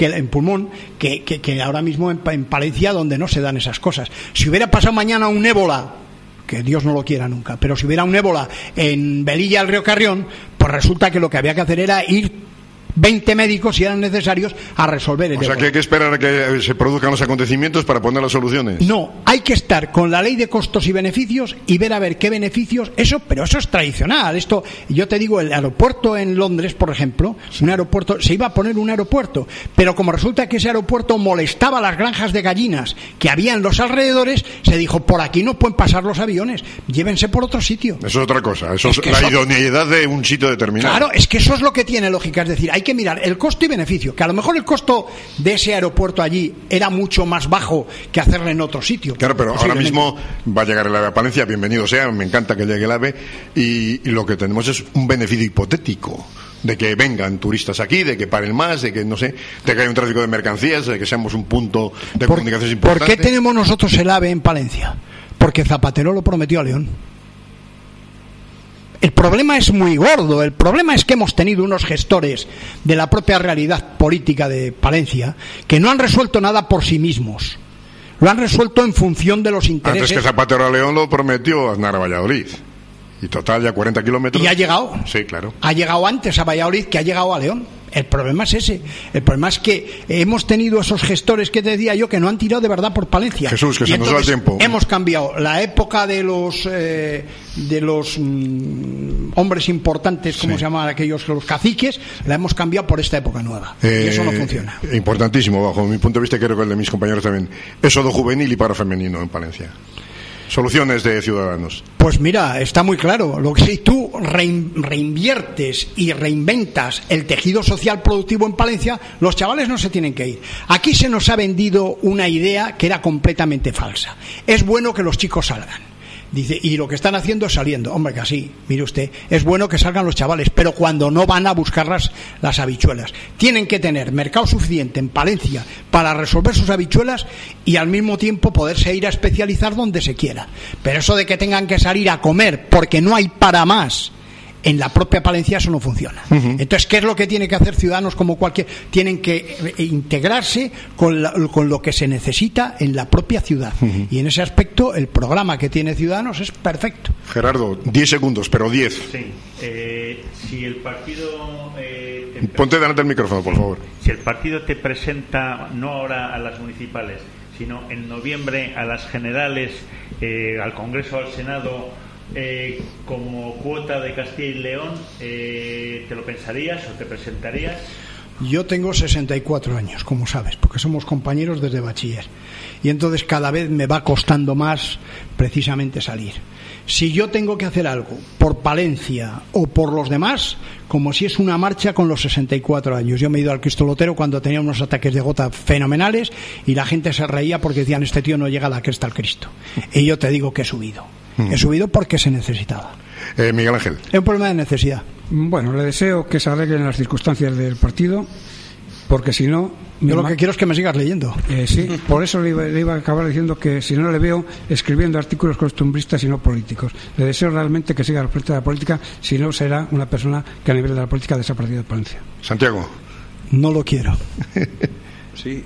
que ahora mismo en Palencia, donde no se dan esas cosas. Si hubiera pasado mañana un ébola, que Dios no lo quiera nunca, pero si hubiera un ébola en Velilla del Río Carrión, pues resulta que lo que había que hacer era ir 20 médicos, si eran necesarios, a resolver el ébola. O sea, que hay que esperar a que se produzcan los acontecimientos para poner las soluciones. No, hay que estar con la ley de costos y beneficios y ver a ver qué beneficios, pero eso es tradicional. Esto, yo te digo, el aeropuerto en Londres, por ejemplo, un aeropuerto, se iba a poner un aeropuerto, pero como resulta que ese aeropuerto molestaba las granjas de gallinas que había en los alrededores, se dijo, por aquí no pueden pasar los aviones, llévense por otro sitio. Eso es otra cosa, eso es la idoneidad de un sitio determinado. Claro, es que eso es lo que tiene lógica, es decir, hay que mirar el costo y beneficio, que a lo mejor el costo de ese aeropuerto allí era mucho más bajo que hacerlo en otro sitio. Claro, pero ahora mismo va a llegar el AVE a Palencia, bienvenido sea, me encanta que llegue el AVE, y lo que tenemos es un beneficio hipotético de que vengan turistas aquí, de que paren más, de que no sé, de que haya un tráfico de mercancías, de que seamos un punto de comunicaciones importante. ¿Por qué tenemos nosotros el AVE en Palencia? Porque Zapatero lo prometió a León. El problema es muy gordo. El problema es que hemos tenido unos gestores de la propia realidad política de Palencia que no han resuelto nada por sí mismos. Lo han resuelto en función de los intereses. Antes que Zapatero a León lo prometió Aznar a Valladolid. Y total, ya 40 kilómetros. ¿Y ha llegado? Sí, claro. Ha llegado antes a Valladolid que ha llegado a León. El problema es ese. El problema es que hemos tenido esos gestores que te decía yo que no han tirado de verdad por Palencia. Jesús, que se nos va el tiempo. Hemos cambiado la época de los hombres importantes, como se llaman aquellos, los caciques, la hemos cambiado por esta época nueva. Y eso no funciona. Importantísimo, bajo mi punto de vista, creo que el de mis compañeros también. Éxodo juvenil y paro femenino en Palencia. Soluciones de Ciudadanos. Pues mira, está muy claro. Lo que si tú reinviertes y reinventas el tejido social productivo en Palencia, los chavales no se tienen que ir. Aquí se nos ha vendido una idea que era completamente falsa. Es bueno que los chicos salgan. Dice, y lo que están haciendo es saliendo. Hombre, que así, mire usted, es bueno que salgan los chavales, pero cuando no van a buscar las habichuelas. Tienen que tener mercado suficiente en Palencia para resolver sus habichuelas y al mismo tiempo poderse ir a especializar donde se quiera. Pero eso de que tengan que salir a comer porque no hay para más en la propia Palencia, eso no funciona. Entonces, ¿qué es lo que tiene que hacer Ciudadanos como cualquier? Tienen que integrarse con lo que se necesita en la propia ciudad. Y en ese aspecto, el programa que tiene Ciudadanos es perfecto. Gerardo, 10 segundos, pero 10. Sí. Si el partido... Ponte delante del micrófono, por favor. Si el partido te presenta, no ahora a las municipales, sino en noviembre a las generales, al Congreso, al Senado... como cuota de Castilla y León, ¿te lo pensarías o te presentarías? Yo tengo 64 años, como sabes, porque somos compañeros desde bachiller. Y entonces cada vez me va costando más precisamente salir. Si yo tengo que hacer algo por Palencia o por los demás, como si es una marcha con los 64 años. Yo me he ido al Cristo Lotero cuando tenía unos ataques de gota fenomenales y la gente se reía porque decían, este tío no llega a la cresta al Cristo. Y yo te digo que he subido. He subido porque se necesitaba. Miguel Ángel. Es un problema de necesidad. Bueno, le deseo que se arreglen las circunstancias del partido, porque si no... Yo lo que quiero es que me sigas leyendo. Sí, por eso le iba a acabar diciendo que si no le veo escribiendo artículos costumbristas y no políticos. Le deseo realmente que siga al frente de la política, si no será una persona que a nivel de la política ha desaparecido de Palencia. Santiago. No lo quiero. Sí,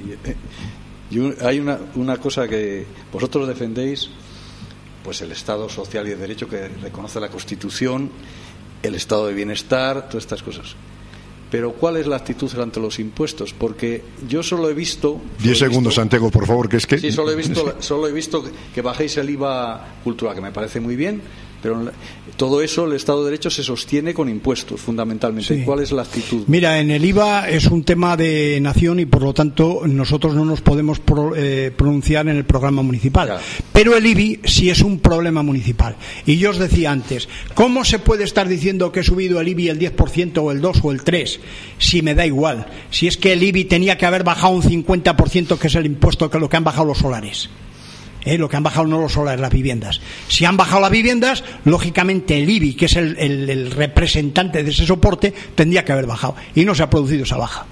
hay una cosa que vosotros defendéis, pues el Estado social y de derecho que reconoce la Constitución, el estado de bienestar, todas estas cosas. Pero ¿cuál es la actitud ante los impuestos? Porque yo solo he visto... 10 segundos, Santiago, por favor, que es que... Sí, solo he visto que bajéis el IVA cultural, que me parece muy bien, pero todo eso, el Estado de Derecho se sostiene con impuestos, fundamentalmente. Sí. ¿Cuál es la actitud? Mira, en el IVA es un tema de nación y, por lo tanto, nosotros no nos podemos pronunciar en el programa municipal. Claro. Pero el IBI sí es un problema municipal. Y yo os decía antes, ¿cómo se puede estar diciendo que he subido el IBI el 10% o el 2 o el 3? Si me da igual. Si es que el IBI tenía que haber bajado un 50%, que es el impuesto que lo que han bajado los solares. Lo que han bajado no los solares, las viviendas. Si han bajado las viviendas, lógicamente el IBI, que es el representante de ese soporte, tendría que haber bajado. Y no se ha producido esa baja.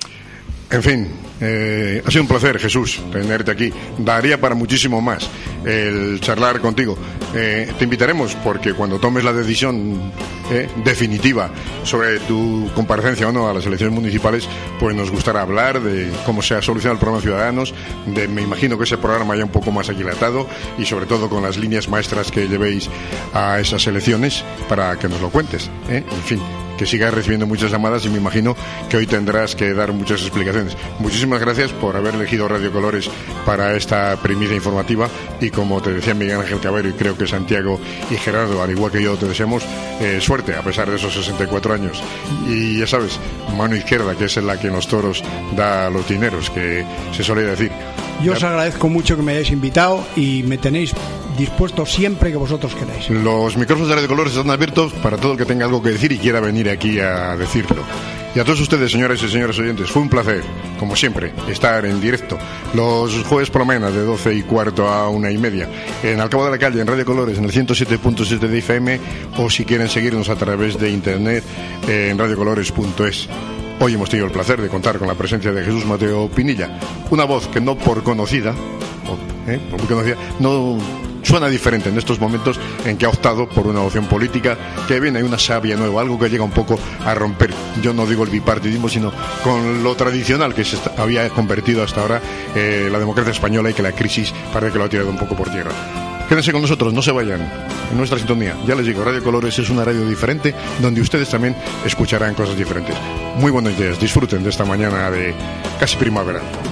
En fin, ha sido un placer, Jesús, tenerte aquí. Daría para muchísimo más el charlar contigo. Te invitaremos porque cuando tomes la decisión definitiva sobre tu comparecencia o no a las elecciones municipales, pues nos gustará hablar de cómo se ha solucionado el programa Ciudadanos, me imagino que ese programa ya un poco más aquilatado y sobre todo con las líneas maestras que llevéis a esas elecciones para que nos lo cuentes. En fin, que sigas recibiendo muchas llamadas y me imagino que hoy tendrás que dar muchas explicaciones. Muchísimas gracias por haber elegido Radio Colores para esta primicia informativa y como te decía Miguel Ángel Cabero y creo que Santiago y Gerardo, al igual que yo, te deseamos suerte a pesar de esos 64 años. Y ya sabes, mano izquierda, que es la que en los toros da los dineros, que se suele decir. Yo os agradezco mucho que me hayáis invitado y me tenéis dispuesto siempre que vosotros queráis. Los micrófonos de Radio Colores están abiertos para todo el que tenga algo que decir y quiera venir aquí a decirlo. Y a todos ustedes, señoras y señores oyentes, fue un placer, como siempre, estar en directo los jueves por la mañana de 12:15 a 1:30 en Al Cabo de la Calle, en Radio Colores, en el 107.7 de FM, o si quieren seguirnos a través de internet en radiocolores.es. Hoy hemos tenido el placer de contar con la presencia de Jesús Mateo Pinilla, una voz que no por conocida, no suena diferente en estos momentos en que ha optado por una opción política que viene, hay una savia nueva, algo que llega un poco a romper, yo no digo el bipartidismo, sino con lo tradicional que se había convertido hasta ahora la democracia española, y que la crisis parece que lo ha tirado un poco por tierra. Quédense con nosotros, no se vayan, en nuestra sintonía. Ya les digo, Radio Colores es una radio diferente donde ustedes también escucharán cosas diferentes. Muy buenos días, disfruten de esta mañana de casi primavera.